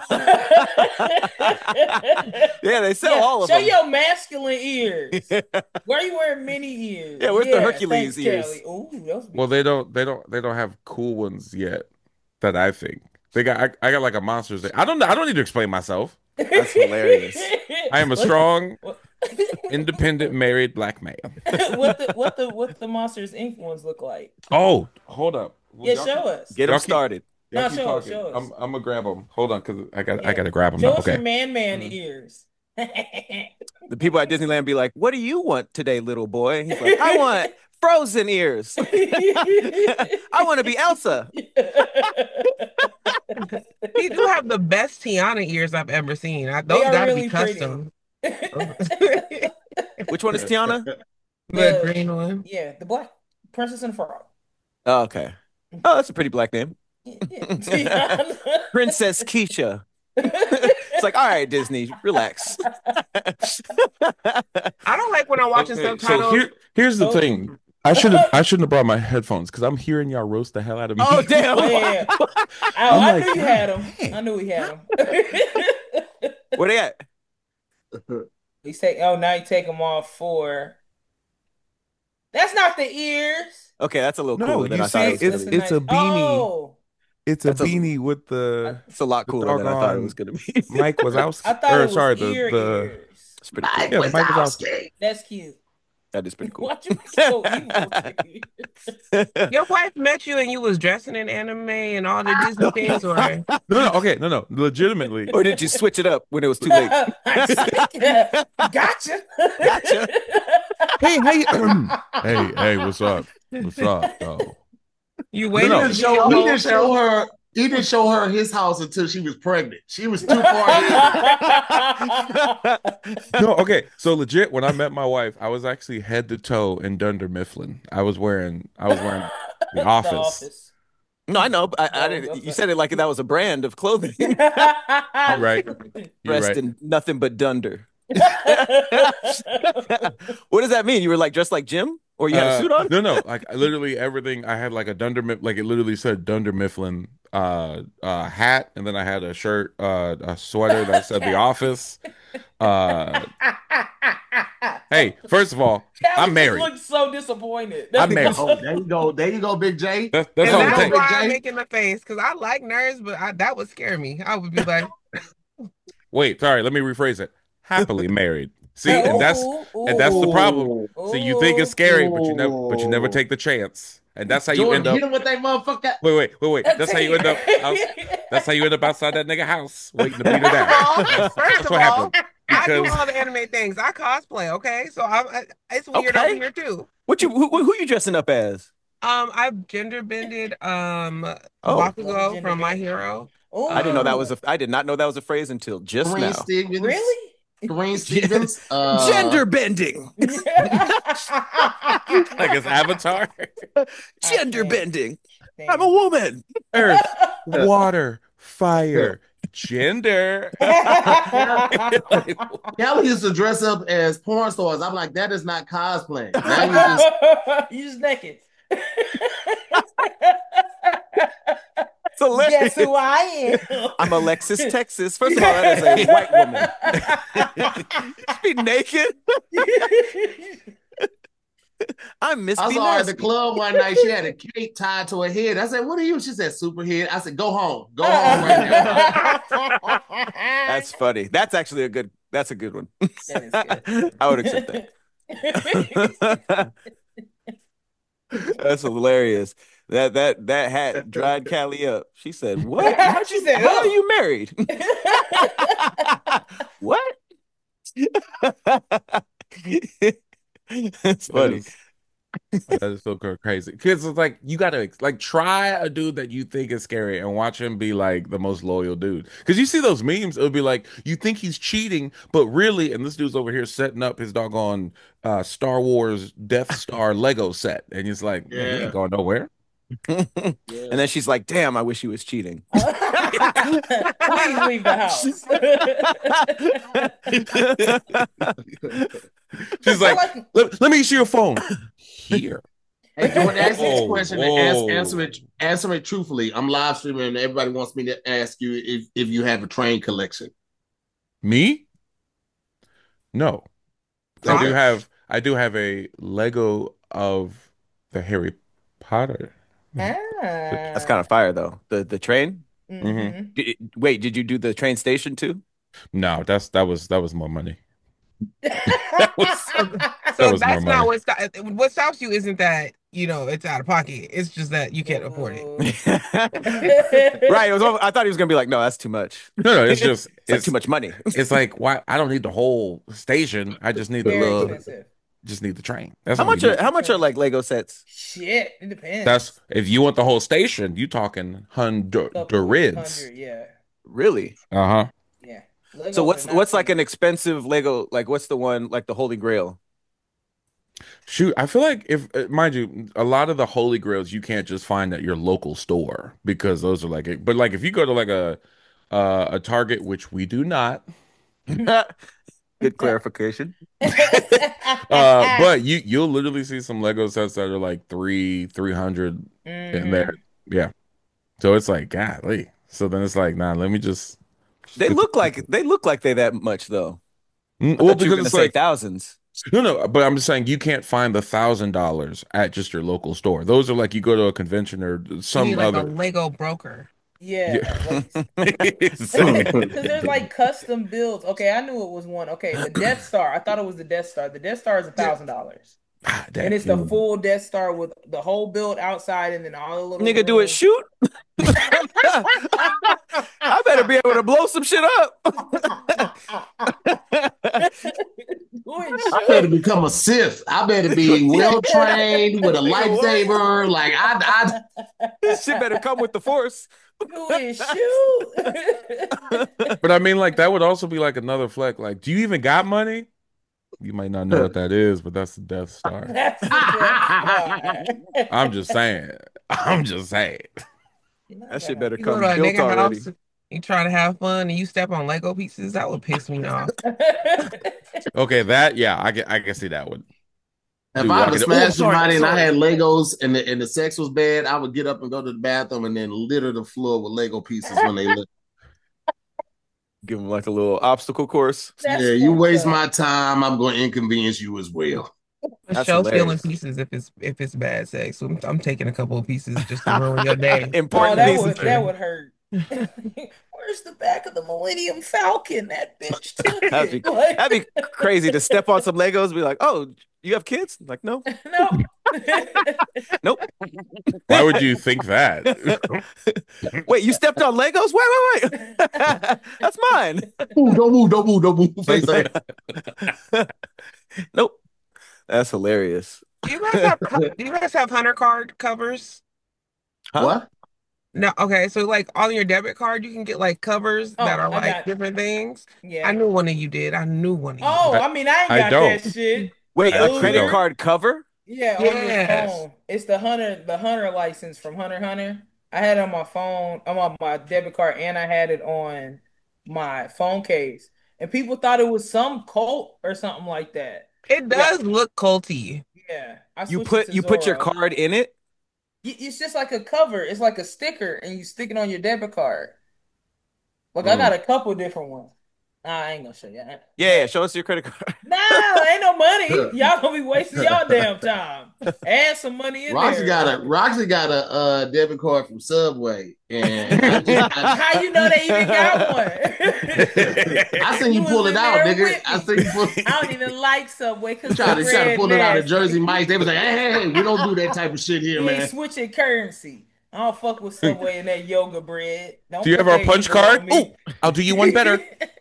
Yeah, they sell all of them. Show your masculine ears. Where are you wearing mini ears? Yeah, where's the Hercules ears? Ooh, well, they don't have cool ones yet. That I think I got like a monster's. I don't need to explain myself. That's hilarious. I am a strong, independent, married black man. What the Monsters Inc. ones look like? Oh, hold up. Show us. Get them started. No, show us. I'm gonna grab them. Hold on, because I gotta grab them. Show us your man ears. The people at Disneyland be like, "What do you want today, little boy?" And he's like, "I want Frozen ears. I want to be Elsa. You do have the best Tiana ears I've ever seen. Those gotta really be custom. Which one is Tiana? The green one. Yeah, the black Princess and the Frog. Oh, okay. Oh, that's a pretty black name. Princess Keisha. It's like, all right, Disney, relax. I don't like when I'm watching subtitles. So here's the thing. I shouldn't have brought my headphones because I'm hearing y'all roast the hell out of me. Oh damn! Yeah. I knew you had them. I knew he had them. Where they at? Now you take them off for. That's not the ears. Okay, that's a little cooler than I thought it was. It's a beanie. Oh. It's a beanie with the. It's a lot cooler than I thought it was gonna be. Mike Wazowski. I thought it was ears. It's pretty cool. Mike Wazowski. That's cute. That is pretty cool. Why you so evil? Your wife met you and you was dressing in anime and all the Disney things, or no, legitimately. Or did you switch it up when it was too late? Gotcha. Hey, what's up? What's up, though? You waited. He didn't show her his house until she was pregnant. She was too far. No, okay. So legit, when I met my wife, I was actually head to toe in Dunder Mifflin. I was wearing the Office. No, I know. I didn't. You said it like that was a brand of clothing. You're right. Dressed in nothing but Dunder. What does that mean? You were like dressed like Jim, or you had a suit on? No. Like literally everything. I had like a Dunder, like it literally said Dunder Mifflin hat, and then I had a shirt, a sweater that said The Office. Hey, first of all, I'm married. Looks so disappointed. I'm married. Oh, there you go, Big J. That's why I'm making the face, because I like nerds, but that would scare me. I would be like, wait, sorry, let me rephrase it. Happily married. See, and that's the problem. So you think it's scary, but you never take the chance. And that's how you end up. Hit him with that motherfucker. Wait. That's how you end up. That's how you end up outside that nigga house waiting to beat her down. First of all, I do all the anime things. I cosplay. Okay, so it's weird over here too. Who you dressing up as? I've gender bended Bakugo from My Hero. I didn't know that was I did not know that was a phrase until just now. Stevens. Really? Green Stevens. Gender bending. Like his avatar. Gender bending. I'm a woman. Earth, water, fire, gender. Kelly used to dress up as porn stars. I'm like, that is not cosplaying. Now you just naked. Guess who I am? I'm Alexis Texas. First of all, that is a white woman. Be naked. I'm Miss. I saw her at the club one night. She had a cape tied to her head. I said, "What are you?" She said, "Superhead." I said, "Go home. Go home right now." That's funny. That's actually a good one. That is good. I would accept that. That's hilarious. That hat dried Callie up. She said, "What?" She said, "How are you married?" What? It's funny. That is so crazy. Because it's like you gotta like try a dude that you think is scary and watch him be like the most loyal dude. Because you see those memes, it'll be like you think he's cheating, but really, and this dude's over here setting up his doggone Star Wars Death Star Lego set, and he's like, "Man, he ain't going nowhere." And then she's like, "Damn, I wish he was cheating." Please leave the house. She's like, let me see your phone. Here. Hey, Jordan, ask this question and answer it truthfully. I'm live streaming and everybody wants me to ask you if you have a train collection. Me? No. I do have a Lego of the Harry Potter. That's kind of fire though. The train? Mm-hmm. Wait, did you do the train station too? No, that was more money. So that's not what stops you. Isn't that it's out of pocket? It's just that you can't afford it. Right. I thought he was gonna be like, no, that's too much. No, it's just it's too much money. It's like, why? I don't need the whole station. I just need the little. Just need the train. That's how much are like Lego sets? Shit, it depends. That's if you want the whole station, you talking hundreds. Yeah. Really? Uh-huh. Yeah. So what's like an expensive Lego? Like what's the one like the Holy Grail? Shoot, I feel like if mind you, a lot of the Holy Grails you can't just find at your local store because those are like but like if you go to like a Target, which we do not. Good clarification. But you'll literally see some Lego sets that are like 300 in there. Yeah. So it's like, golly. So then it's like, nah, let me just They look like they that much though. well, because it's like thousands. No, but I'm just saying you can't find the $1,000 at just your local store. Those are like you go to a convention or some like other a Lego broker. Yeah. Because there's like custom builds. Okay, I knew it was one. Okay, the Death Star. I thought it was the Death Star. The Death Star is $1,000. And it's the full Death Star with the whole build outside and then all the little nigga do it shoot. I better be able to blow some shit up. I better become a Sith. I better be well trained with a lightsaber. Like I this shit better come with the Force. Shoot. But I mean, like that would also be like another fleck. Like, do you even got money? You might not know what that is, but that's the Death Star. That's the Death Star. I'm just saying. That shit better You come go to a built nigga already. house, you try to have fun and you step on Lego pieces, that would piss me off. Okay, that yeah, I can see that one. If I had smashed somebody and I had Legos and the sex was bad, I would get up and go to the bathroom and then litter the floor with Lego pieces when they live. Give them like a little obstacle course. That's yeah, you waste my time, I'm going to inconvenience you as well. Show stealing pieces if it's bad sex. So I'm taking a couple of pieces just to ruin your day. Important pieces. That would hurt. Where's the back of the Millennium Falcon? That bitch. That'd be crazy to step on some Legos and be like, oh, you have kids? Like, no. No. Nope. Why would you think that? Wait, you stepped on Legos? Wait. That's mine. Ooh, don't move. Nope. That's hilarious. Do you guys have Hunter card covers? Huh? What? No, okay. So like on your debit card, you can get like covers that are like different things. Yeah. I knew one of you did. I knew one of you. Oh, I mean, I ain't got that shit. Wait, a credit card cover? Yeah, on your phone. It's the Hunter license from Hunter x Hunter. I had it on my phone, on my debit card, and I had it on my phone case. And people thought it was some cult or something like that. It does look culty. Yeah. You put your card in it? It's just like a cover. It's like a sticker, and you stick it on your debit card. Look, I got a couple different ones. Nah, I ain't gonna show you. Yeah, show us your credit card. No, ain't no money. Y'all gonna be wasting y'all damn time. Add some money in Roxy there. Roxy got a debit card from Subway. And how you know they even got one? I seen you pull it out, nigga. I don't even like Subway because try to pull it out of Jersey Mike's. They was like, hey, we don't do that type of shit here, man. Switching currency. I don't fuck with Subway and that yoga bread. Do you have our punch card? Oh, I'll do you one better.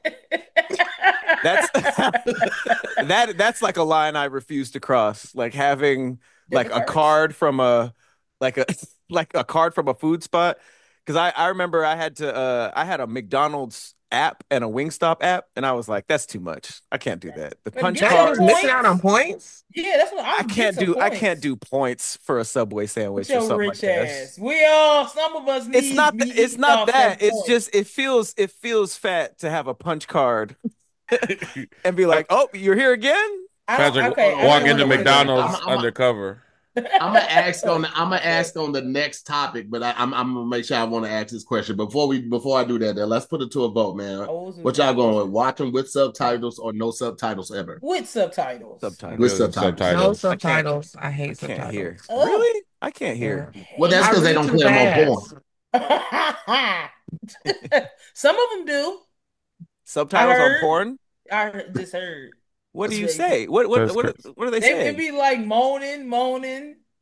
That's like a line I refuse to cross. Like having like a card from a card from a food spot. Because I remember I had a McDonald's app and a Wingstop app, and I was like, that's too much. I can't do that. The punch card missing out on points. Yeah, that's what I can't do points for a Subway sandwich or something like that. Some of us need. It's not that. It's just it feels fat to have a punch card and be like, oh, you're here again. Patrick, walk into McDonald's undercover. I'm gonna ask on the next topic, but I'm gonna make sure I want to ask this question before I do that. Then let's put it to a vote, man. What y'all going with? Watching with subtitles or no subtitles ever? With subtitles. With subtitles. No subtitles. I hate subtitles. Can't hear. Really? I can't hear. Well, that's because they don't play them on porn. Some of them do. Subtitles on porn? I just heard. What do you say? What do they say? They be like moaning,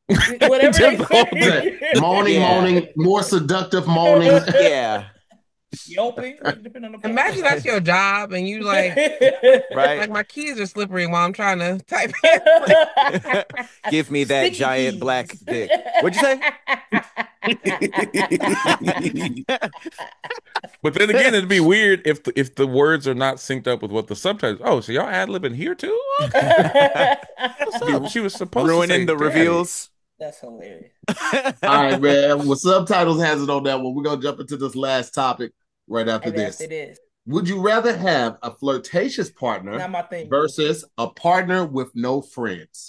whatever they say. Moaning, more seductive moaning. Yeah. Yelping, depending on the platform. Imagine that's your job and you like, right? Like my keys are slippery while I'm trying to type in. Give me that Sticky giant keys. black dick. What'd you say? But then again, it'd be weird if the words are not synced up with what the subtitles. Oh, so y'all ad-libbing here too? Okay. What's up? She was supposed Ruining to say the reveals. That's hilarious. All right, man. Well, subtitles has it on that one. We're gonna jump into this last topic right after this. Would you rather have a flirtatious partner versus a partner with no friends?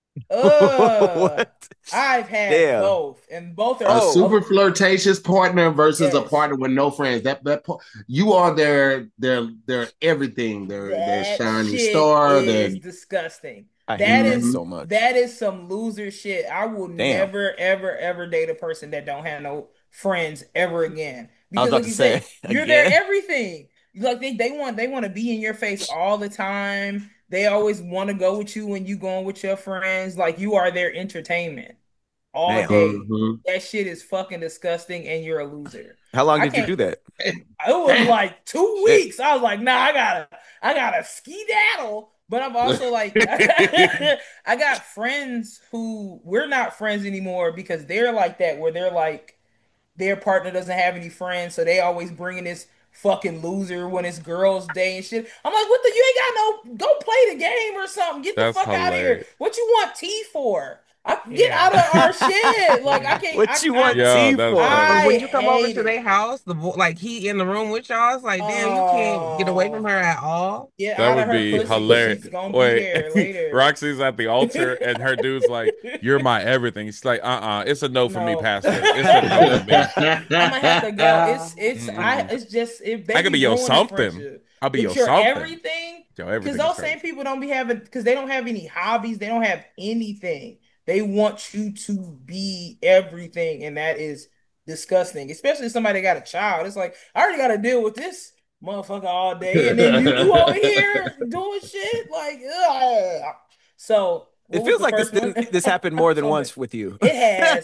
What? I've had both, and both are a super flirtatious partner versus a partner with no friends. That you are their everything. Their shining star. Is disgusting. That is so much. That is some loser shit. I will never, ever date a person that don't have no friends ever again. Because I was about to say, you're their everything. Like they want to be in your face all the time. They always want to go with you when you going with your friends. Like you are their entertainment all day. Mm-hmm. That shit is fucking disgusting, and you're a loser. How long did you do that? It was like 2 weeks. I was like, nah, I gotta skedaddle. But I'm also like, I got friends who we're not friends anymore because they're like that, where they're like, their partner doesn't have any friends, so they always bringing this fucking loser when it's girls' day and shit. I'm like, what the? You ain't got no. Go play the game or something. Get the fuck out of here. What you want tea for? Get out of our shit. Like I can't. What you want tea for? When you come over to their house, like he in the room with y'all, it's like, damn, you can't get away from her at all. Yeah, that would be hilarious. Wait, Roxy's at the altar and her dude's like, "You're my everything." He's like, it's a no for me, Pastor. It's a no for me. I'm gonna have to go. It's just I could be your something. I'll be your something. Everything. Because those same people don't be having, because they don't have any hobbies. They don't have anything. They want you to be everything, and that is disgusting. Especially somebody that got a child. It's like, I already got to deal with this motherfucker all day, and then you over here doing shit like, ugh. So it feels like this happened more than once with you. It has.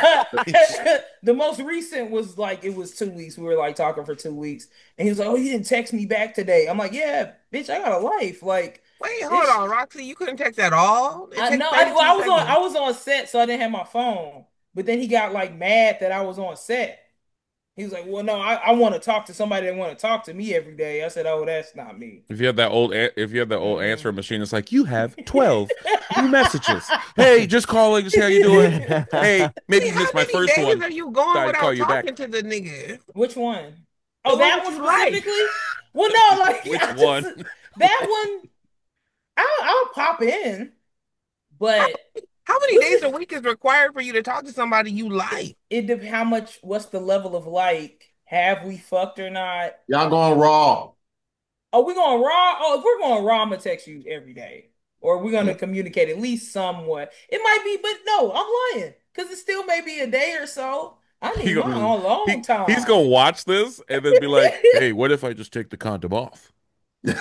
The most recent was like, it was 2 weeks. We were like talking for 2 weeks, and he was like, "Oh, you didn't text me back today." I'm like, "Yeah, bitch, I got a life." Like. Wait, hold on, Roxy. You couldn't text at all? I know. I was on set, so I didn't have my phone. But then he got like mad that I was on set. He was like, "Well, no, I want to talk to somebody that want to talk to me every day." I said, "Oh, that's not me." If you have that old answering machine, it's like, you have 12 new messages. Hey, just calling to see how you doing. Hey, maybe you missed my first one. Are you going without talking to the nigga? Which one? Oh, that one specifically? Well, no, like which one? That one. I'll pop in, but how many days a week is required for you to talk to somebody you like? It depends. What's the level of like? Have we fucked or not? Y'all going raw? Oh, we going raw? Oh, if we're going raw, I'm gonna text you every day, or we're gonna communicate at least somewhat. It might be, but no, I'm lying because it still may be a day or so. I need mine a long time. He's gonna watch this and then be like, "Hey, what if I just take the condom off?" Maybe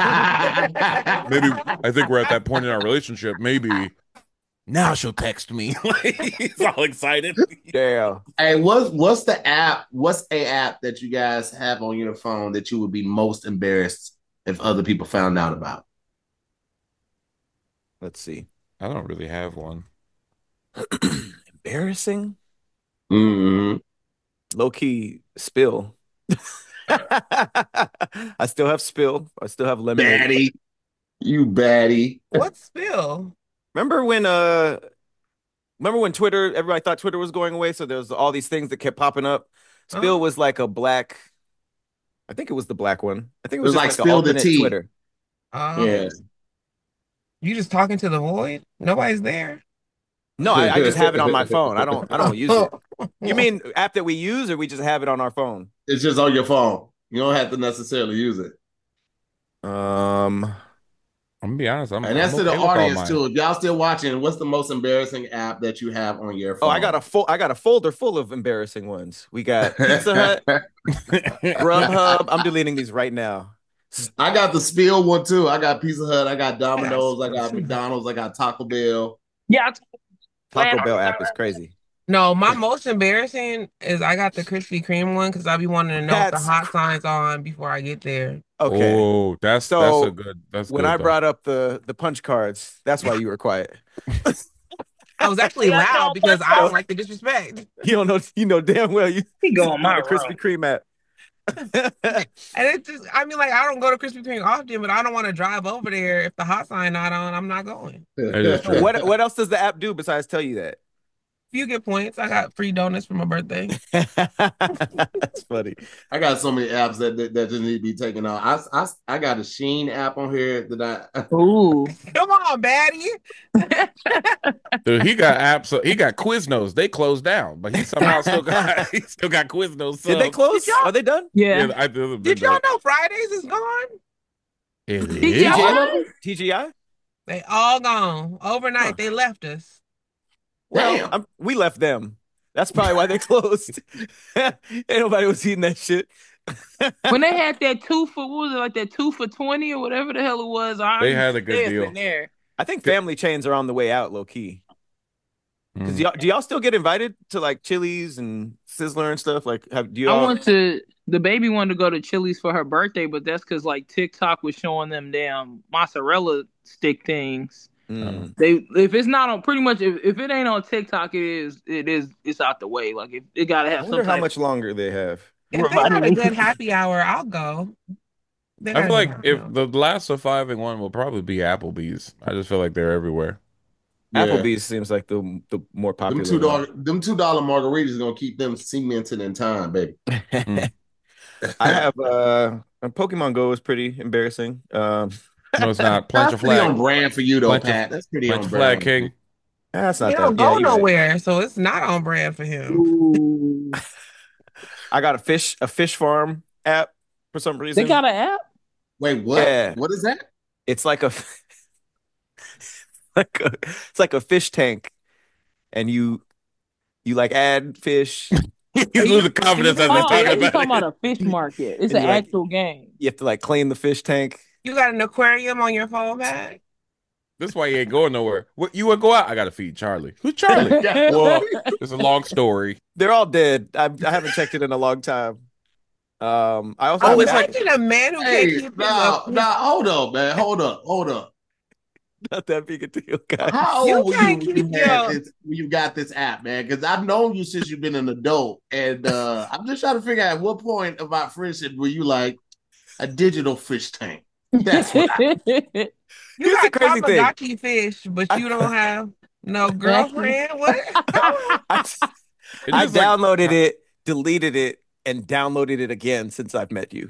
I think we're at that point in our relationship. Maybe now she'll text me. He's all excited. Damn. Hey, what's the app? What's a app that you guys have on your phone that you would be most embarrassed if other people found out about? Let's see. I don't really have one. Embarrassing? Mm-hmm. Low key spill. I still have spill. I still have lemonade. Baddie. You baddie. What spill? Remember when Twitter, everybody thought Twitter was going away, so there's all these things that kept popping up. Spill was like a black, I think it was the black one. I think it was like just Spill the Tea. Twitter. Yeah. You just talking to the void? Nobody's there? No, I just have it on my phone. I don't use it. You mean app that we use, or we just have it on our phone? It's just on your phone. You don't have to necessarily use it. I'm gonna be honest. And that's to the audience too. If y'all still watching, what's the most embarrassing app that you have on your phone? Oh, I got a folder full of embarrassing ones. We got Pizza Hut, Grubhub. I'm deleting these right now. I got the Spill one too. I got Pizza Hut. I got Domino's. I got McDonald's. I got Taco Bell. Yeah, Taco Bell app is crazy. No, my most embarrassing is I got the Krispy Kreme one because I be wanting to know if the hot sign's on before I get there. Okay. Oh, that's a So good. That's when I good though. brought up the punch cards, that's why you were quiet. I was actually loud because I don't like the disrespect. You know damn well you go on my Krispy Kreme app. And it's just, I mean, like, I don't go to Krispy Kreme often, but I don't want to drive over there. If the hot sign not on, I'm not going. What else does the app do besides tell you that? You get points. I got free donuts for my birthday. That's funny. I got so many apps that just need to be taken off. I got a Sheen app on here that I. Ooh, come on, baddie. Dude, he got apps. He got Quiznos. They closed down, but he somehow still got Quiznos. Did they close? Are they done? Yeah. Did y'all know Fridays is gone? It is. TGI? They all gone overnight. They left us. Well, we left them. That's probably why they closed. Ain't nobody was eating that shit. When they had that 2 for, what was it, like that 2 for 20 or whatever the hell it was? They had a good deal. There. I think family chains are on the way out, low key. Because do y'all still get invited to like Chili's and Sizzler and stuff? Like, the baby wanted to go to Chili's for her birthday, but that's because like TikTok was showing them damn mozzarella stick things. If it's not on, pretty much if it ain't on TikTok, it's out the way. Like it gotta have. I wonder how much longer they have. If they have a good happy hour, I'll go. I feel like if the last surviving one will probably be Applebee's. I just feel like they're everywhere. Yeah. Applebee's seems like the more popular. Them $2 margaritas are gonna keep them cemented in time, baby. I have Pokemon Go is pretty embarrassing. No, it's not. Plant your flag. That's pretty on brand for you, though, Pat. That's pretty on brand. Flag King. That's not he don't go nowhere, so it's not on brand for him. I got a fish farm app for some reason. They got an app? Wait, what? Yeah. What is that? It's like it's like a fish tank, and you like add fish. You lose the confidence as they're talking about it. You're talking about a fish market. It's an actual game. You have to like clean the fish tank. You got an aquarium on your phone, Pat? This is why you ain't going nowhere. What, you would go out? I got to feed Charlie. Who's Charlie? Well, it's a long story. They're all dead. I haven't checked it in a long time. I also was imagine a man who can't keep hold up, man. Hold up. Not that big a deal, guys. How old were you when you got this app, man? Because I've known you since you've been an adult, and I'm just trying to figure out at what point of our friendship were you like a digital fish tank? That's what you got Tamagotchi fish, but you don't have no girlfriend. What? I downloaded it, deleted it, and downloaded it again since I've met you.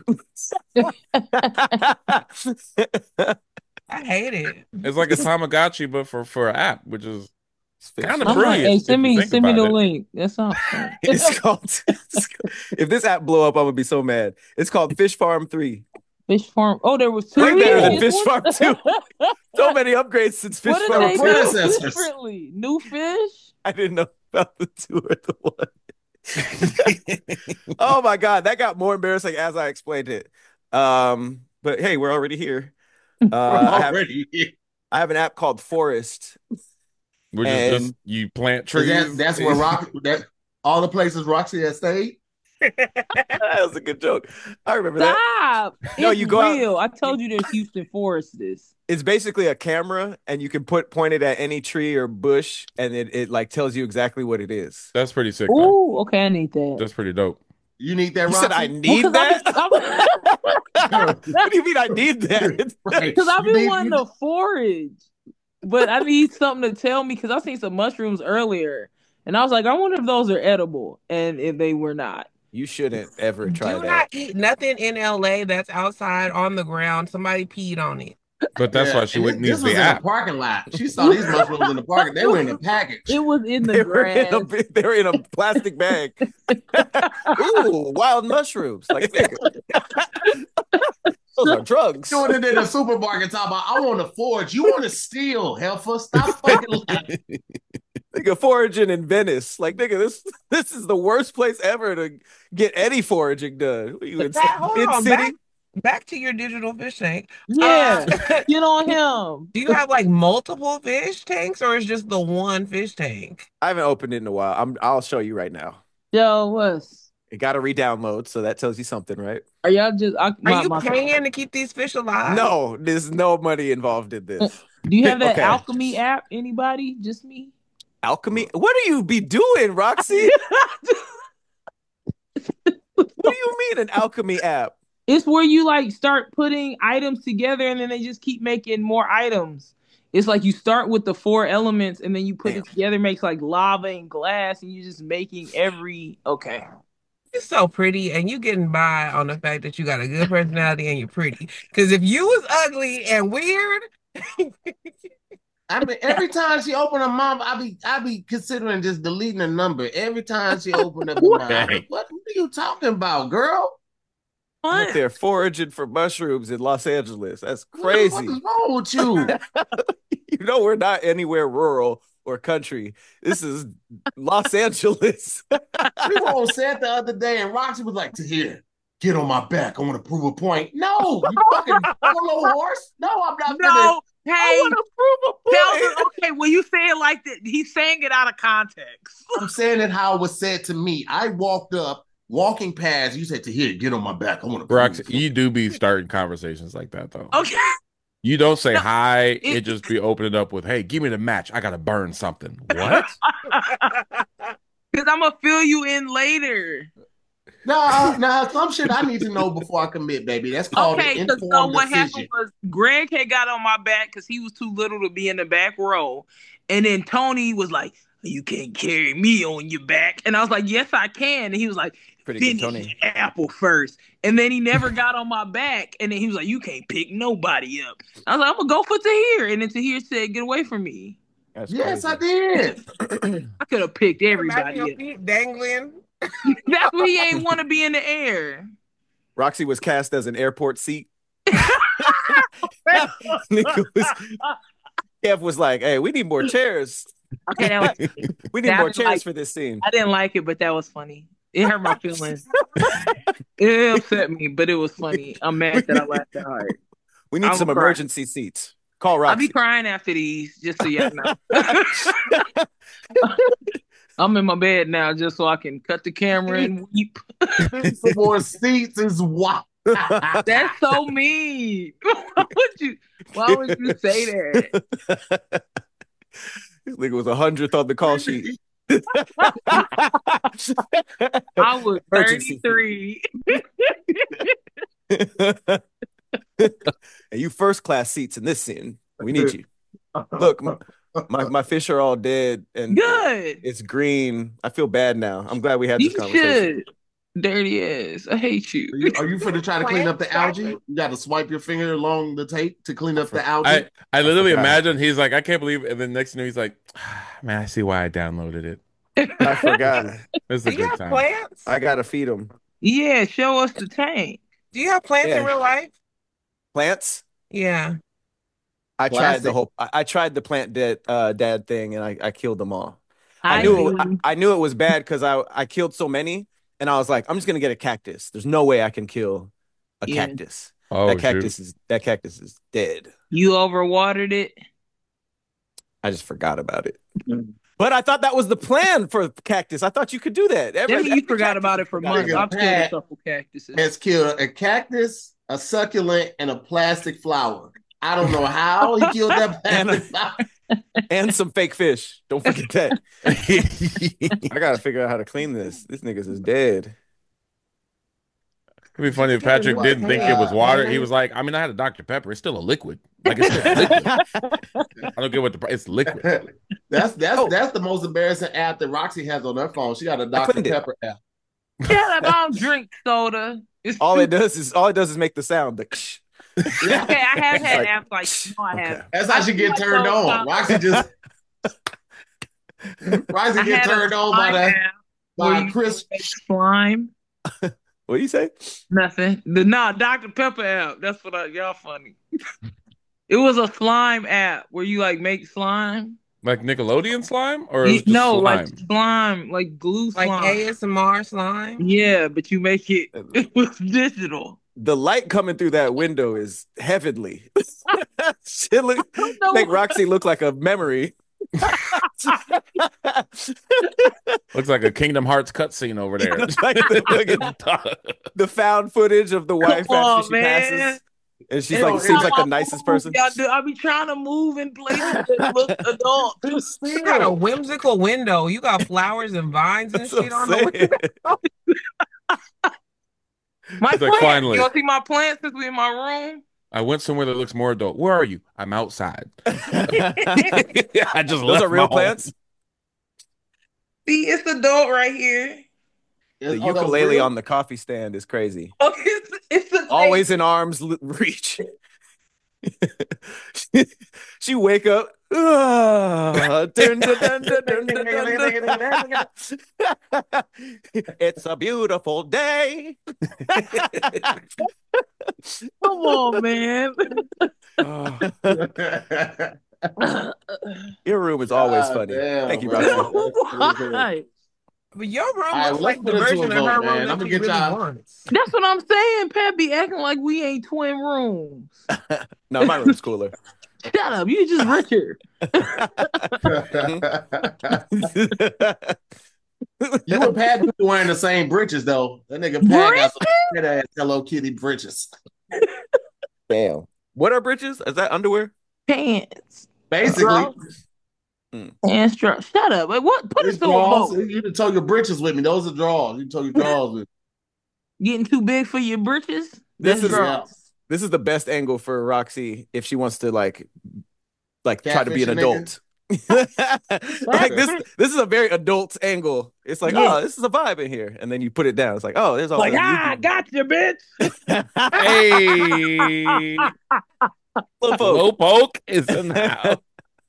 I hate it. It's like a Tamagotchi, but for an app, which is kind of brilliant. Hey, send me the link. That's all. It's called. If this app blow up, I'm gonna be so mad. It's called Fish Farm 3. Fish Farm. Oh, there was 2. Way better than Fish Farm 2. So many upgrades since Fish Farm. Differently. New fish. I didn't know about the 2 or the 1. Oh my god, that got more embarrassing as I explained it. But hey, we're already here. I have an app called Forest. Which is just you plant trees. That's where all the places Roxy has stayed. That was a good joke. I remember that. No, you go real. I told you there's Houston Forest. It's basically a camera, and you can point it at any tree or bush, and it like tells you exactly what it is. That's pretty sick. Ooh, okay, I need that. That's pretty dope. You need that, Roxy? You said I need that? What do you mean I need that? Because I've been wanting to forage, but I need something to tell me, because I've seen some mushrooms earlier, and I was like, I wonder if those are edible, and if they were not. You shouldn't ever try that. Do not eat nothing in LA that's outside on the ground. Somebody peed on it. But that's why she wouldn't need the app. In a parking lot. She saw these mushrooms in the parking. They were in a package. It was in the grass. They were in a plastic bag. Ooh, wild mushrooms. Like, those are drugs. Doing it in a supermarket talking about, I want to forage. You want to steal, heifer. Stop fucking lying. Nigga, foraging in Venice. Like, nigga, this is the worst place ever to get any foraging done. What are you in city? back to your digital fish tank. Yeah, get on him. Do you have like multiple fish tanks, or is just the one fish tank? I haven't opened it in a while. I'll show you right now. Yo, what's? It got to re-download, so that tells you something, right? Are y'all just? Are you paying to keep these fish alive? No, there's no money involved in this. Do you have that Alchemy app? Anybody? Just me? Alchemy? What do you be doing, Roxy? What do you mean an Alchemy app? It's where you like start putting items together and then they just keep making more items. It's like you start with the 4 elements and then you put it together, makes like lava and glass, and you're just making every You're so pretty, and you getting by on the fact that you got a good personality and you're pretty. Because if you was ugly and weird, I mean, every time she open her mouth, I be considering just deleting a number. Every time she open up her mouth, what are you talking about, girl? Out there foraging for mushrooms in Los Angeles. That's crazy. What is wrong with you? You know, we're not anywhere rural or country. This is Los Angeles. We were on set the other day, and Roxy was like, "Tahir, get on my back. I want to prove a point." No, you fucking little horse. No, I'm not. No, hey, I want to prove a point. Okay, when you say it like that, he's saying it out of context. I'm saying it how it was said to me. I walked up. Walking past, you said, "Tahir, get on my back. I want to." Roxy, you do be starting conversations like that, though. Okay. You don't say hi. It just be opening up with, "Hey, give me the match. I gotta burn something." What? Because I'm gonna fill you in later. No, some shit I need to know before I commit, baby. That's called an informed what decision. happened was Greg had got on my back because he was too little to be in the back row, and then Tony was like, "You can't carry me on your back," and I was like, "Yes, I can," and he was like, Pretty "Finish good, Tony. apple first," and then he never got on my back, and then he was like, "You can't pick nobody up." I was like, "I'm gonna go for Tahir," and then Tahir said, "Get away from me." Yes, I did. I could have picked everybody Imagine up. your feet dangling. That's why he ain't want to be in the air. Roxy was cast as an airport seat. Kev was like, "Hey, we need more chairs. Okay, that was, We need more chairs for this scene." I didn't like it, but that was funny. It hurt my feelings. It upset me, but it was funny. I'm mad that I laughed that hard. We need some emergency seats. Call Roxy. I'll be crying after these, just so y'all know. I'm in my bed now just so I can cut the camera and weep. Some more seats is what? That's so mean. Why would you say that? This nigga was 100th on the call sheet. I was 33. And you first class seats in this scene. We need you. Look, my fish are all dead and good. It's green. I feel bad now. I'm glad we had this conversation. Dirty ass. I hate you. Are you finna try to clean up the algae? You got to swipe your finger along the tape to clean up the algae. I literally imagine he's like, "I can't believe it," and then next thing he's like, "Man, I see why I downloaded it." I forgot. It's a good time. Plants? I gotta feed them. Yeah, show us the tank. Do you have plants in real life? Plants? Yeah. I tried the plant dad thing, and I killed them all. I knew it was bad because I killed so many, and I was like, I'm just gonna get a cactus. There's no way I can kill a cactus. Oh, that cactus is dead. You overwatered it. I just forgot about it. But I thought that was the plan for cactus. I thought you could do that. You forgot about it for months. I've killed a couple cactuses. Has killed a cactus, a succulent, and a plastic flower. I don't know how he killed that plastic flower. And some fake fish. Don't forget that. I gotta figure out how to clean this. This niggas is dead. It'd be funny if Patrick didn't think it was water. He was like, "I mean, I had a Dr. Pepper. It's still a liquid. Like it's still a liquid. I don't get what it's liquid." That's the most embarrassing app that Roxy has on her phone. She got a Dr. Pepper app. Yeah, I don't drink soda. All it does is make the sound. Okay, I have had apps like I have. That's how she get turned on. Roxy get turned on by Chris slime. What do you say? Nothing. Dr. Pepper app. That's what y'all funny. It was a slime app where you like make slime. Like Nickelodeon slime? Or no, slime? like slime, like glue slime. Like ASMR slime? Yeah, but you make it was digital. The light coming through that window is heavenly. Shit make Roxy look like a memory. Looks like a Kingdom Hearts cutscene over there. Like the found footage of the wife after she passes. And she's like, seems like the nicest person. I be trying to move in places that look adult. You got a whimsical window. You got flowers and vines and shit on the window. My plant. Finally. You want to see my plant since we in my room? I went somewhere that looks more adult. Where are you? I'm outside. I just Those are real plants? See, it's adult right here. The ukulele on the coffee stand is crazy. Oh, it's always in arm's reach. She wake up. It's a beautiful day. Come on, man. Your room is always funny. Damn, thank you, Roxy. But your room looks like the version of her room that she really wants. That's what I'm saying. Pat be acting like we ain't twin rooms. No, my room's cooler. Shut up. You just richer. You and Pat be wearing the same britches, though. That nigga Pat got some ass Hello Kitty britches. Damn. What are britches? Is that underwear? Pants. Basically. And shut up. What? Put it on. You can tug your britches with me. Those are drawers. You can tug your drawers with me. Getting too big for your britches? This is the best angle for Roxy if she wants to like try to be an adult. Like this is a very adult angle. It's like, oh, this is a vibe in here. And then you put it down. It's like, oh, there's all like, I got you, bitch. Hey. Low poke is in the house.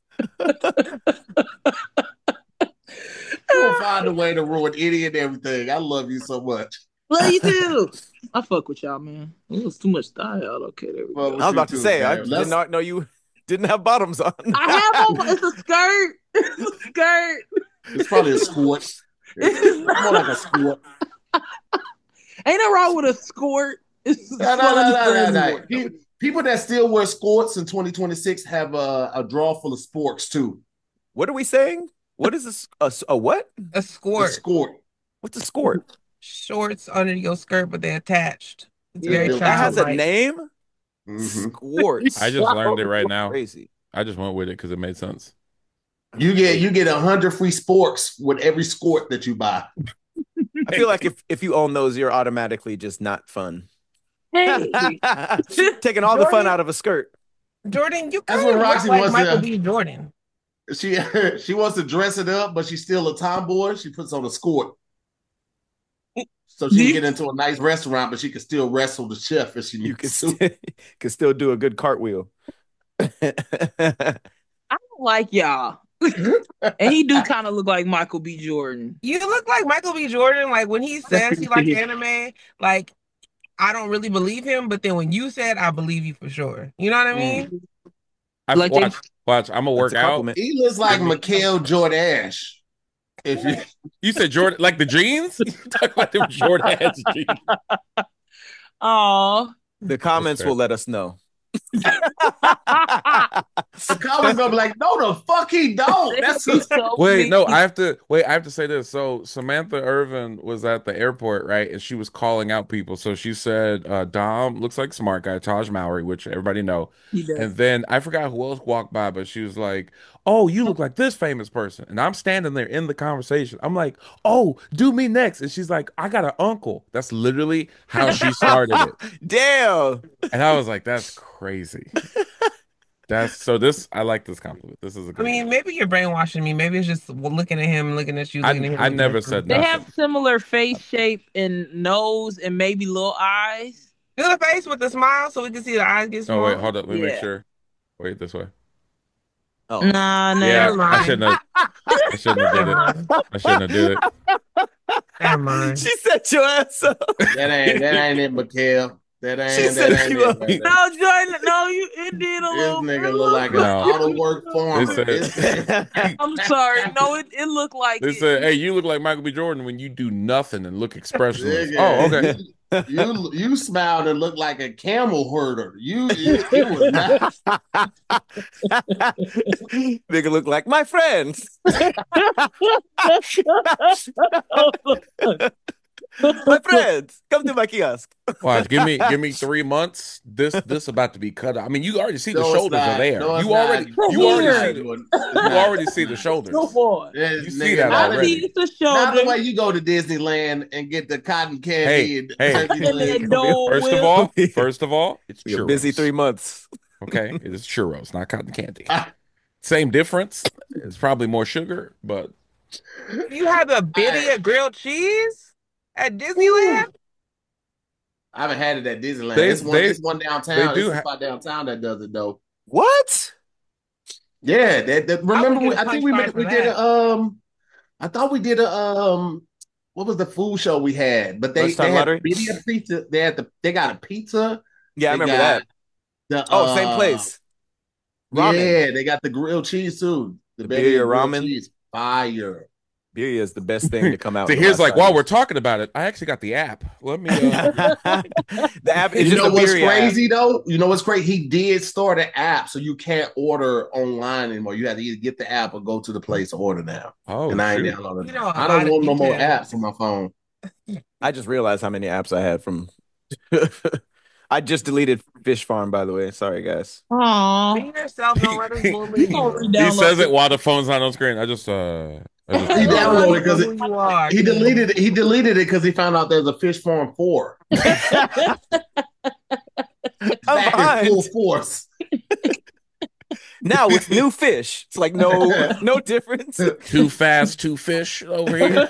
You'll find a way to ruin any and everything. I love you so much. Love you too. I fuck with y'all, man. It was too much style. Okay, there we go. I was about to say, I did not know you didn't have bottoms on. I have on. It's a skirt. It's a skirt. It's probably a skirt. It's more like a skirt. Ain't no wrong with a skirt. No. People that still wear skirts in 2026 have a drawer full of sporks too. What are we saying? What is this? A what? A skirt. A skirt. What's a skirt? Shorts under your skirt, but they're attached. It's very that has a name? Squirt. I just learned it right now. Crazy. I just went with it because it made sense. You get 100 free sporks with every skirt that you buy. I feel like if you own those, you're automatically just not fun. Hey. Taking all the fun out of a skirt. Jordan, you kind of look like Michael B. Jordan. She wants to dress it up, but she's still a tomboy. She puts on a skirt. So she can get into a nice restaurant, but she can still wrestle the chef if she needs to. Can still do a good cartwheel. I don't like y'all. And he do kind of look like Michael B. Jordan. You look like Michael B. Jordan. Like when he says he likes anime, like I don't really believe him, but then when you said, I believe you for sure. You know what I mean? Watch. I'm gonna work out. He looks like Mikhail Jordash. If you said Jordan, like the jeans, you talk about them Jordan jeans. Oh, the comments will let us know. The comments gonna be like, no, the fuck he don't. That's so wait, no, I have to say this. So Samantha Irvin was at the airport, right? And she was calling out people. So she said, Dom looks like smart guy, Taj Mowry, which everybody know. And then I forgot who else walked by, but she was like, oh, you look like this famous person. And I'm standing there in the conversation. I'm like, oh, do me next. And she's like, I got an uncle. That's literally how she started it. Damn. And I was like, that's crazy. I like this compliment. This is a good one. Maybe you're brainwashing me. Maybe it's just looking at him, looking at you, looking at him. I never said nothing. They have similar face shape and nose and maybe little eyes. Do the face with the smile so we can see the eyes get small. Oh, wait, hold up. Let me make sure. Wait, this way. Oh. Nah, yeah, I shouldn't have did it. I shouldn't have did it. Never mind. She set your ass up. That ain't it, Mikhail. That ain't it. No, Jordan, no, it did a little. This nigga look like an auto work farmer. I'm sorry. No, it looked like they said, hey, you look like Michael B. Jordan when you do nothing and look expressionless. Oh, okay. You smiled and looked like a camel herder. It was not. Nigga look like my friends. My friends, come to my kiosk. Watch, give me 3 months. This about to be cut out. I mean, you already see the No, it's shoulders not. are there. No, it's you not. already Come you here. already see the shoulders. Come on. You see that already. It's a Not the shoulder. way you go to Disneyland and get the cotton candy Hey, and turkey leg. First of all, it's You're churros. busy 3 months. Okay, it is churros, not cotton candy. Same difference. It's probably more sugar, but You have a bitty of grilled cheese at Disneyland? I haven't had it at Disneyland. It's one downtown. They do it's a spot downtown that does it though. What? Yeah, remember I I think we did a I thought we did a what was the food show we had? But they had pizza. They got a pizza. Yeah, I remember that. Same place. Ramen. Yeah, they got the grilled cheese too. The birria ramen. Cheese. Fire. Birria is the best thing to come out. So here's like, while we're talking about it, I actually got the app. Let me. The app is you just know what's crazy app. though? You know what's crazy? He did start an app, so you can't order online anymore. You have to either get the app or go to the place to order now. Oh, and I ain't downloaded. I don't want no more apps on my phone. I just realized how many apps I had from. I just deleted Fish Farm, by the way. Sorry, guys. Aww. He says it while the phone's not on screen. He downloaded because he deleted it. He deleted it because he found out there's a Fish Farm 4. Back in full force. Now with new fish, it's like no difference. Too fast, too fish over here.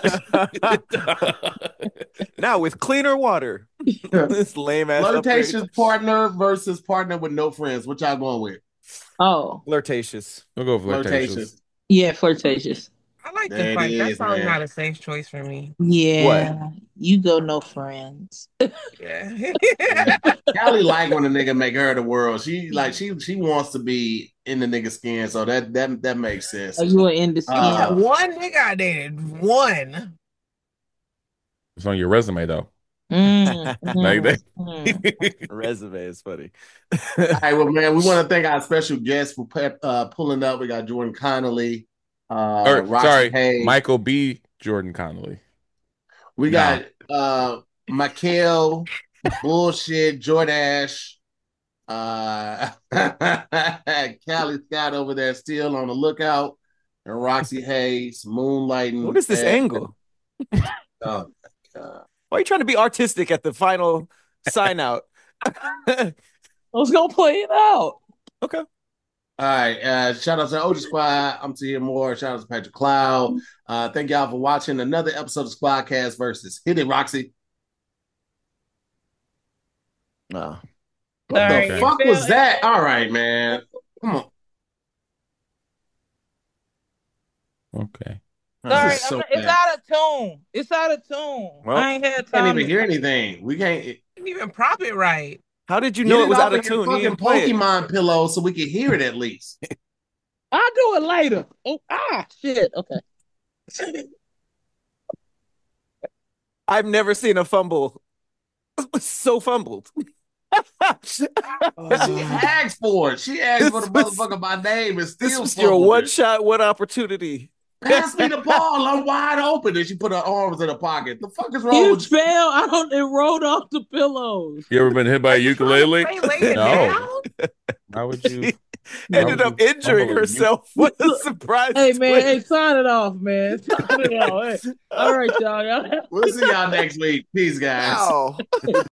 Now with cleaner water. This lame ass flirtatious partner versus partner with no friends. What y'all going with? Oh, flirtatious. We'll go flirtatious. Yeah, flirtatious. I like the fight. That's probably not a safe choice for me. Yeah, what? You go no friends. Yeah. Callie like when a nigga make her the world. She wants to be in the nigga skin, so that makes sense. Oh, you were in the skin. One nigga I dated. One. It's on your resume though. Resume is funny. All right, well, man, we want to thank our special guest for pulling up. We got Jordan Connolly. Hayes. Michael B. Jordan Connolly. We got Michael Bullshit Jordash. Callie Scott over there still on the lookout. And Roxy Hayes moonlighting. What is this angle? Oh my God. Why are you trying to be artistic at the final sign out? I was gonna play it out. Okay. All right. Shout out to OG Squad. I'm Tia Moore. Shout out to Patrick Cloud. Thank y'all for watching another episode of Squadcast versus Hit It, Roxy. No. What the fuck was that? All right, man. Come on. Okay. Sorry, it's out of tune. It's out of tune. Well, I ain't had time. Can't even hear anything. We can't even prop it right. How did you know it was out of tune? Fucking Pokemon pillow, so we could hear it at least. I'll do it later. Oh, shit. Okay. I've never seen a fumble so fumbled. She asked for it. She asked for the motherfucker by name and still. This was your one shot, one opportunity. Pass me the ball. I'm wide open. And she put her arms in her pocket. The fuck is wrong with you? Fell. It rolled off the pillows. You ever been hit by a ukulele? No. How would you? Ended up injuring herself. What a surprise! Hey man, hey, sign it off, man. Sign it off. Hey. All right, y'all. We'll see y'all next week. Peace, guys. Wow.